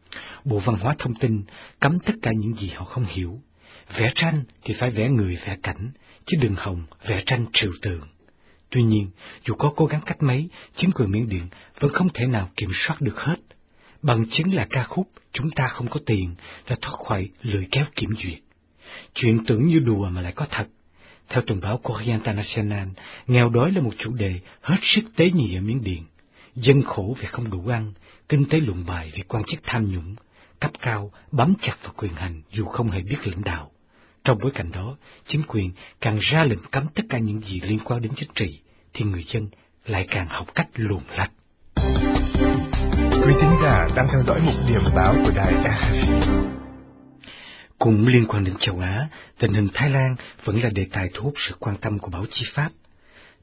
Bộ Văn hóa Thông tin cấm tất cả những gì họ không hiểu. Vẽ tranh thì phải vẽ người vẽ cảnh, chứ đừng hòng vẽ tranh trừu tượng. Tuy nhiên, dù có cố gắng cách mấy, chính quyền Miến Điện vẫn không thể nào kiểm soát được hết. Bằng chứng là ca khúc Chúng ta không có tiền đã thoát khỏi lưỡi kéo kiểm duyệt. Chuyện tưởng như đùa mà lại có thật. Theo tuần báo Courrier International, nghèo đói là một chủ đề hết sức tế nhị ở Miến Điện. Dân khổ vì không đủ ăn, kinh tế lụng bại vì quan chức tham nhũng, cấp cao bám chặt vào quyền hành dù không hề biết lãnh đạo. Trong bối cảnh đó, chính quyền càng ra lệnh cấm tất cả những gì liên quan đến chính trị, thì người dân lại càng học cách luồn lách. Quý thính giả đang theo dõi mục điểm báo của đài rờ ép i. Cũng liên quan đến châu Á, tình hình Thái Lan vẫn là đề tài thu hút sự quan tâm của báo chí Pháp.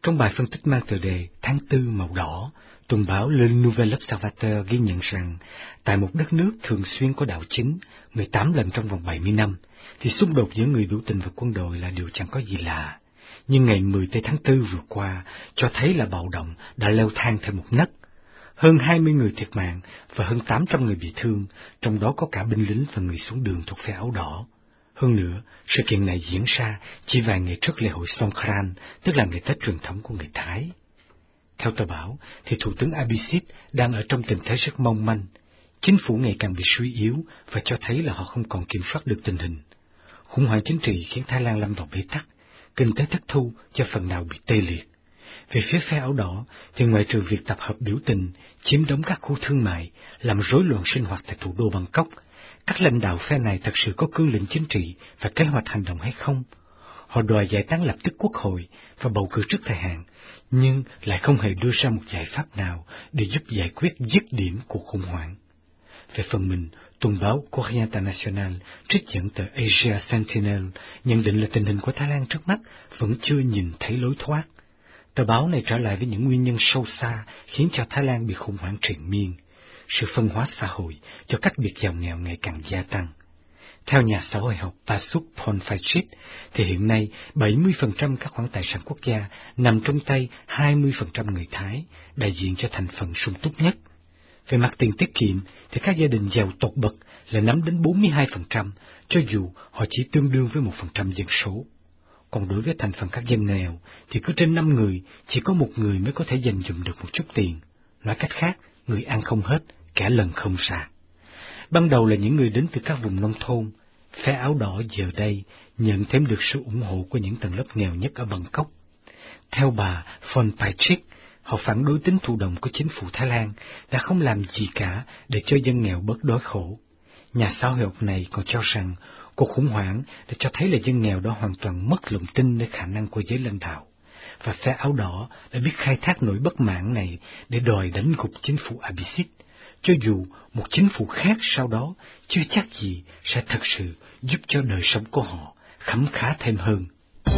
Trong bài phân tích mang tựa đề Tháng Tư Màu Đỏ, tuần báo Le Nouvel Observateur ghi nhận rằng tại một đất nước thường xuyên có đảo chính mười tám lần trong vòng bảy mươi năm, thì xung đột giữa người biểu tình và quân đội là điều chẳng có gì lạ. Nhưng ngày mười tây tháng tư vừa qua cho thấy là bạo động đã leo thang thêm một nấc. Hơn hai mươi người thiệt mạng và hơn tám trăm người bị thương, trong đó có cả binh lính và người xuống đường thuộc phe áo đỏ. Hơn nữa, sự kiện này diễn ra chỉ vài ngày trước lễ hội Songkran, tức là ngày Tết truyền thống của người Thái. Theo tờ báo, thì Thủ tướng Abhisit đang ở trong tình thế rất mong manh. Chính phủ ngày càng bị suy yếu và cho thấy là họ không còn kiểm soát được tình hình. Khủng hoảng chính trị khiến Thái Lan lâm vào bế tắc, kinh tế thất thu cho phần nào bị tê liệt. Về phía phe áo đỏ, thì ngoài trừ việc tập hợp biểu tình, chiếm đóng các khu thương mại, làm rối loạn sinh hoạt tại thủ đô Bangkok, các lãnh đạo phe này thật sự có cương lĩnh chính trị và kế hoạch hành động hay không? Họ đòi giải tán lập tức quốc hội và bầu cử trước thời hạn, nhưng lại không hề đưa ra một giải pháp nào để giúp giải quyết dứt điểm cuộc khủng hoảng. Về phần mình, tuần báo Courrier International trích dẫn tờ Asia Sentinel nhận định là tình hình của Thái Lan trước mắt vẫn chưa nhìn thấy lối thoát. Tờ báo này trở lại với những nguyên nhân sâu xa khiến cho Thái Lan bị khủng hoảng triền miên. Sự phân hóa xã hội cho cách biệt giàu nghèo ngày càng gia tăng. Theo nhà xã hội học Pasuk Phonphachit, thì hiện nay bảy mươi phần trăm các khoản tài sản quốc gia nằm trong tay hai mươi phần trăm người Thái, đại diện cho thành phần sung túc nhất. Về mặt tiền tiết kiệm, thì các gia đình giàu tột bậc là nắm đến bốn mươi hai phần trăm, cho dù họ chỉ tương đương với một phần trăm dân số. Còn đối với thành phần các dân nghèo, thì cứ trên năm người, chỉ có một người mới có thể dành dụm được một chút tiền. Nói cách khác, người ăn không hết, kẻ lần không xa. Ban đầu là những người đến từ các vùng nông thôn, phe áo đỏ giờ đây nhận thêm được sự ủng hộ của những tầng lớp nghèo nhất ở Bangkok. Theo bà Phonphachit, họ phản đối tính thụ động của chính phủ Thái Lan đã không làm gì cả để cho dân nghèo bớt đói khổ. Nhà xã hội học này còn cho rằng cuộc khủng hoảng đã cho thấy là dân nghèo đã hoàn toàn mất lòng tin nơi khả năng của giới lãnh đạo, và phe áo đỏ đã biết khai thác nỗi bất mãn này để đòi đánh gục chính phủ Abhisit, cho dù một chính phủ khác sau đó chưa chắc gì sẽ thật sự giúp cho đời sống của họ khấm khá thêm hơn.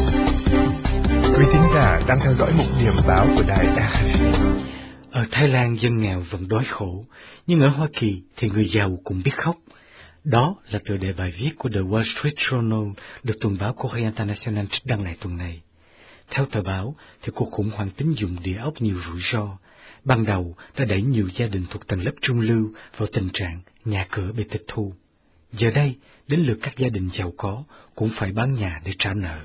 Quý thính giả đang theo dõi mục điểm báo của đài rờ ép i. Ở Thái Lan dân nghèo vẫn đói khổ, nhưng ở Hoa Kỳ thì người giàu cũng biết khóc. Đó là tựa đề bài viết của The Wall Street Journal được tuần báo Courrier International trích đăng lại tuần này. Theo tờ báo, thì cuộc khủng hoảng tín dụng địa ốc nhiều rủi ro. Ban đầu đã đẩy nhiều gia đình thuộc tầng lớp trung lưu vào tình trạng nhà cửa bị tịch thu. Giờ đây, đến lượt các gia đình giàu có cũng phải bán nhà để trả nợ.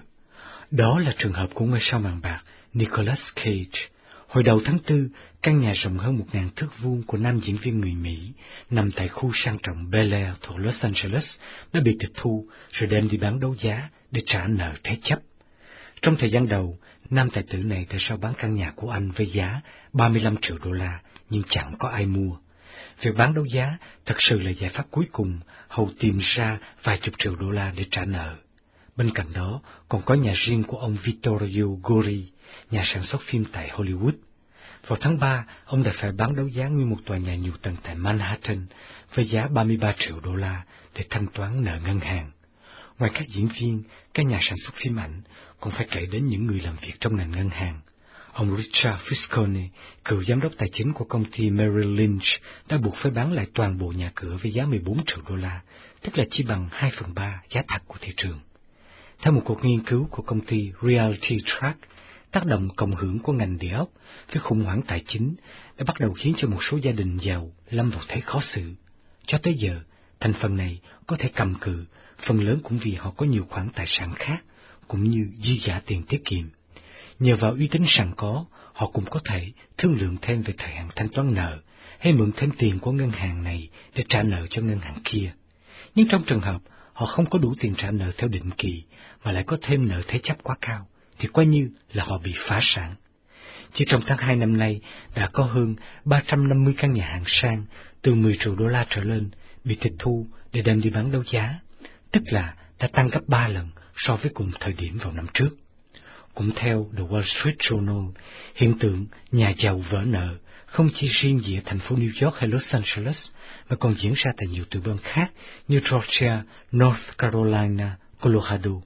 Đó là trường hợp của ngôi sao màn bạc Nicolas Cage. Hồi đầu tháng tư, căn nhà rộng hơn một ngàn thước vuông của nam diễn viên người Mỹ nằm tại khu sang trọng Bel Air thuộc Los Angeles đã bị tịch thu rồi đem đi bán đấu giá để trả nợ thế chấp. Trong thời gian đầu, nam tài tử này đã rao bán căn nhà của anh với giá ba mươi lăm triệu đô la, nhưng chẳng có ai mua. Việc bán đấu giá thật sự là giải pháp cuối cùng, hầu tìm ra vài chục triệu đô la để trả nợ. Bên cạnh đó, còn có nhà riêng của ông Vittorio Gori, nhà sản xuất phim tại Hollywood. Vào tháng ba, ông đã phải bán đấu giá nguyên một tòa nhà nhiều tầng tại Manhattan với giá ba mươi ba triệu đô la để thanh toán nợ ngân hàng. Ngoài các diễn viên, các nhà sản xuất phim ảnh, còn phải kể đến những người làm việc trong ngành ngân hàng. Ông Richard Fiscone, cựu giám đốc tài chính của công ty Merrill Lynch, đã buộc phải bán lại toàn bộ nhà cửa với giá mười bốn triệu đô la, tức là chỉ bằng hai phần ba giá thật của thị trường. Theo một cuộc nghiên cứu của công ty Realty Track, tác động cộng hưởng của ngành địa ốc với khủng hoảng tài chính đã bắt đầu khiến cho một số gia đình giàu lâm vào thế khó xử. Cho tới giờ, thành phần này có thể cầm cự, phần lớn cũng vì họ có nhiều khoản tài sản khác, cũng như dư giả tiền tiết kiệm. Nhờ vào uy tín sẵn có, họ cũng có thể thương lượng thêm về thời hạn thanh toán nợ, hay mượn thêm tiền của ngân hàng này để trả nợ cho ngân hàng kia. Nhưng trong trường hợp họ không có đủ tiền trả nợ theo định kỳ, mà lại có thêm nợ thế chấp quá cao, thì coi như là họ bị phá sản. Chỉ trong tháng hai năm nay, đã có hơn ba trăm năm mươi căn nhà hàng sang từ mười triệu đô la trở lên bị tịch thu để đem đi bán đấu giá, tức là đã tăng gấp ba lần so với cùng thời điểm vào năm trước. Cũng theo The Wall Street Journal, hiện tượng nhà giàu vỡ nợ không chỉ riêng gì ở thành phố New York hay Los Angeles, mà còn diễn ra tại nhiều tiểu bang khác như Georgia, North Carolina, Colorado.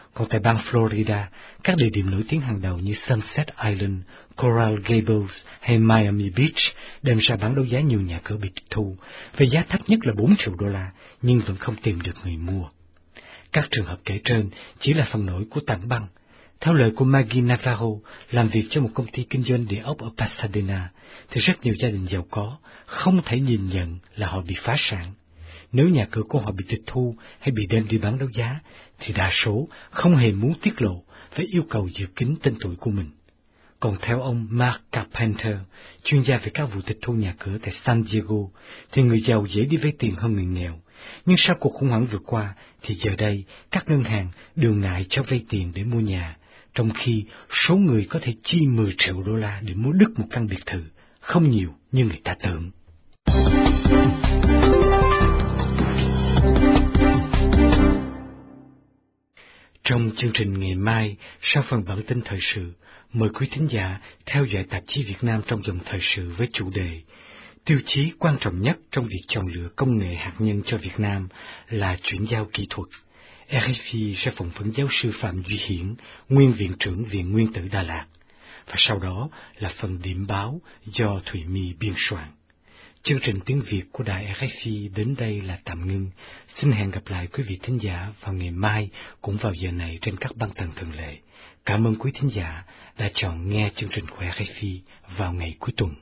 Còn tại bang Florida, các địa điểm nổi tiếng hàng đầu như Sunset Island, Coral Gables hay Miami Beach đem ra bán đấu giá nhiều nhà cửa bị tịch thu, với giá thấp nhất là bốn triệu đô la, nhưng vẫn không tìm được người mua. Các trường hợp kể trên chỉ là phần nổi của tảng băng. Theo lời của Maggie Navarro, làm việc cho một công ty kinh doanh địa ốc ở Pasadena, thì rất nhiều gia đình giàu có không thể nhìn nhận là họ bị phá sản. Nếu nhà cửa của họ bị tịch thu hay bị đem đi bán đấu giá, thì đa số không hề muốn tiết lộ với yêu cầu giữ kín tên tuổi của mình. Còn theo ông Mark Carpenter, chuyên gia về các vụ tịch thu nhà cửa tại San Diego, thì người giàu dễ đi vay tiền hơn người nghèo. Nhưng sau cuộc khủng hoảng vừa qua, thì giờ đây các ngân hàng đều ngại cho vay tiền để mua nhà, trong khi số người có thể chi mười triệu đô la để mua đứt một căn biệt thự không nhiều như người ta tưởng. Trong chương trình ngày mai, sau phần bản tin thời sự, mời quý thính giả theo dõi tạp chí Việt Nam trong dòng thời sự với chủ đề tiêu chí quan trọng nhất trong việc chọn lựa công nghệ hạt nhân cho Việt Nam là chuyển giao kỹ thuật. rờ ép i sẽ phỏng vấn giáo sư Phạm Duy Hiển, nguyên viện trưởng Viện Nguyên tử Đà Lạt, và sau đó là phần điểm báo do Thủy My biên soạn. Chương trình tiếng Việt của đài rờ ép i đến đây là tạm ngưng. Xin hẹn gặp lại quý vị thính giả vào ngày mai cũng vào giờ này trên các băng tần thường lệ. Cảm ơn quý thính giả đã chọn nghe chương trình của rờ ép i vào ngày cuối tuần.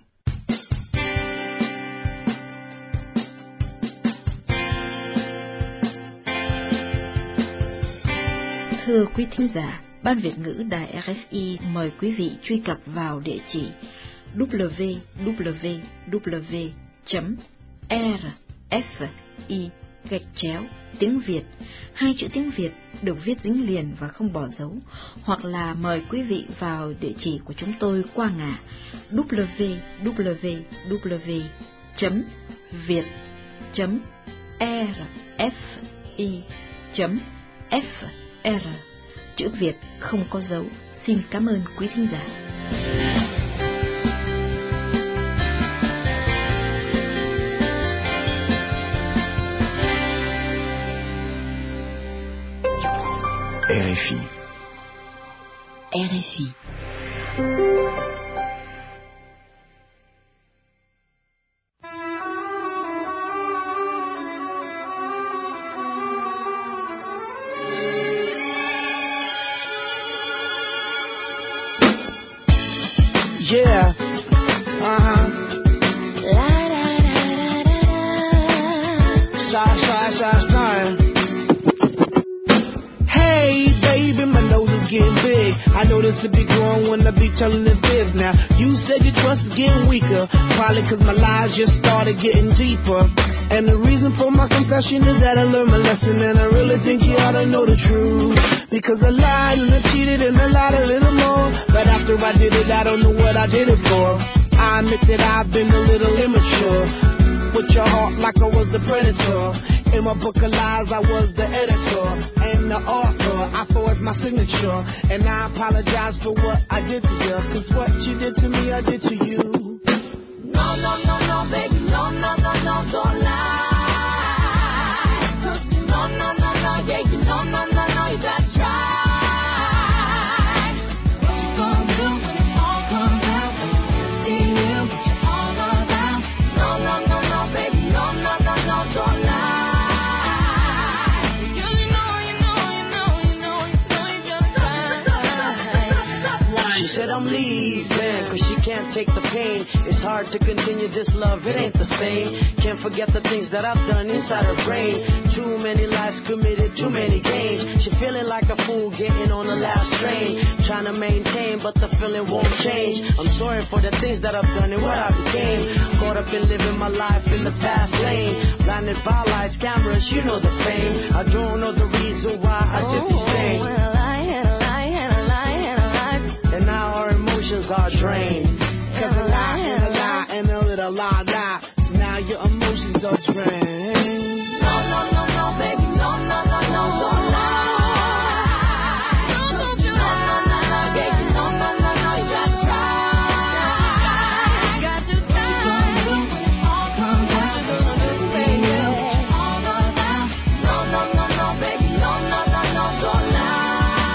Thưa quý thính giả, Ban Việt ngữ Đài rờ ép i mời quý vị truy cập vào địa chỉ w w w chấm r f i gạch chéo tiếng Việt. Hai chữ tiếng Việt được viết dính liền và không bỏ dấu, hoặc là mời quý vị vào địa chỉ của chúng tôi qua ngã w w w chấm việt chấm r f i chấm f r. Chữ Việt không có dấu. Xin cảm ơn quý thính giả. rờ ép i. rờ ép i. Yeah. Uh-huh. La da da da da da. Sorry, sorry, sorry, sorry. Hey, baby, my nose is getting big. I know this will be growing when I be telling the fibs. Now, you said your trust is getting weaker, probably cause my lies just started getting deeper. And the reason for my confession is that I learned my lesson, and I really think you ought to know the truth. Because I lied and I cheated and I lied a little more, but after I did it, I don't know what I did it for. I admit that I've been a little immature, with your heart like I was the predator. In my book of lies, I was the editor and the author. I forged my signature, and I apologize for what I did to you, cause what you did to me, I did to you. No, no, no, no, baby, no, no, no, no, don't lie. No, no, no, no, yeah, you no, no, no, no, you gotta try. What you gonna do when it all comes out? See you, get you all around. No, no, no, no, baby, no, no, no, no, don't lie. You know, you know, you know, you know, you know you're gonna cry. She said I'm leaving, cause she can't take the pain. It's hard to continue this love, it ain't the same. Can't forget the things that I've done inside her brain. Too many lies committed, too many games. She feeling like a fool getting on the last train. Trying to maintain, but the feeling won't change. I'm sorry for the things that I've done and what I became. Caught up in living my life in the fast lane. Blinded by lights, cameras, you know the fame. I don't know the reason why I did these things. And a lie, and a lie, and a lie, and a lie. And now our emotions are drained. Cause a lie, and a lie, and a little lie, lie. Now your emotions are drained. No, no, no, no, baby, no, no, no, no, don't lie. No, no, no, no, no, baby, no, no, no, no, you gotta try. You got to try. When it all comes out, baby, all around. No, no, no, no, baby, no, no, no, no, don't lie.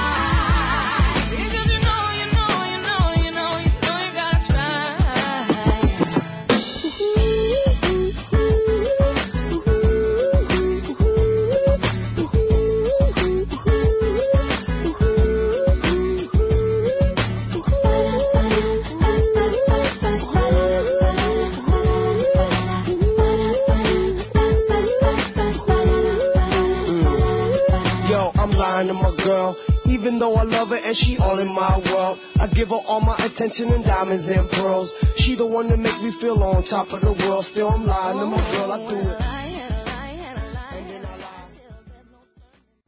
yo, I'm lying to my girl. Even though I love her and she all in my world, I give her all my attention and diamonds and pearls. She the one that make me feel on top of the world. Still I'm lying to my girl, I do it.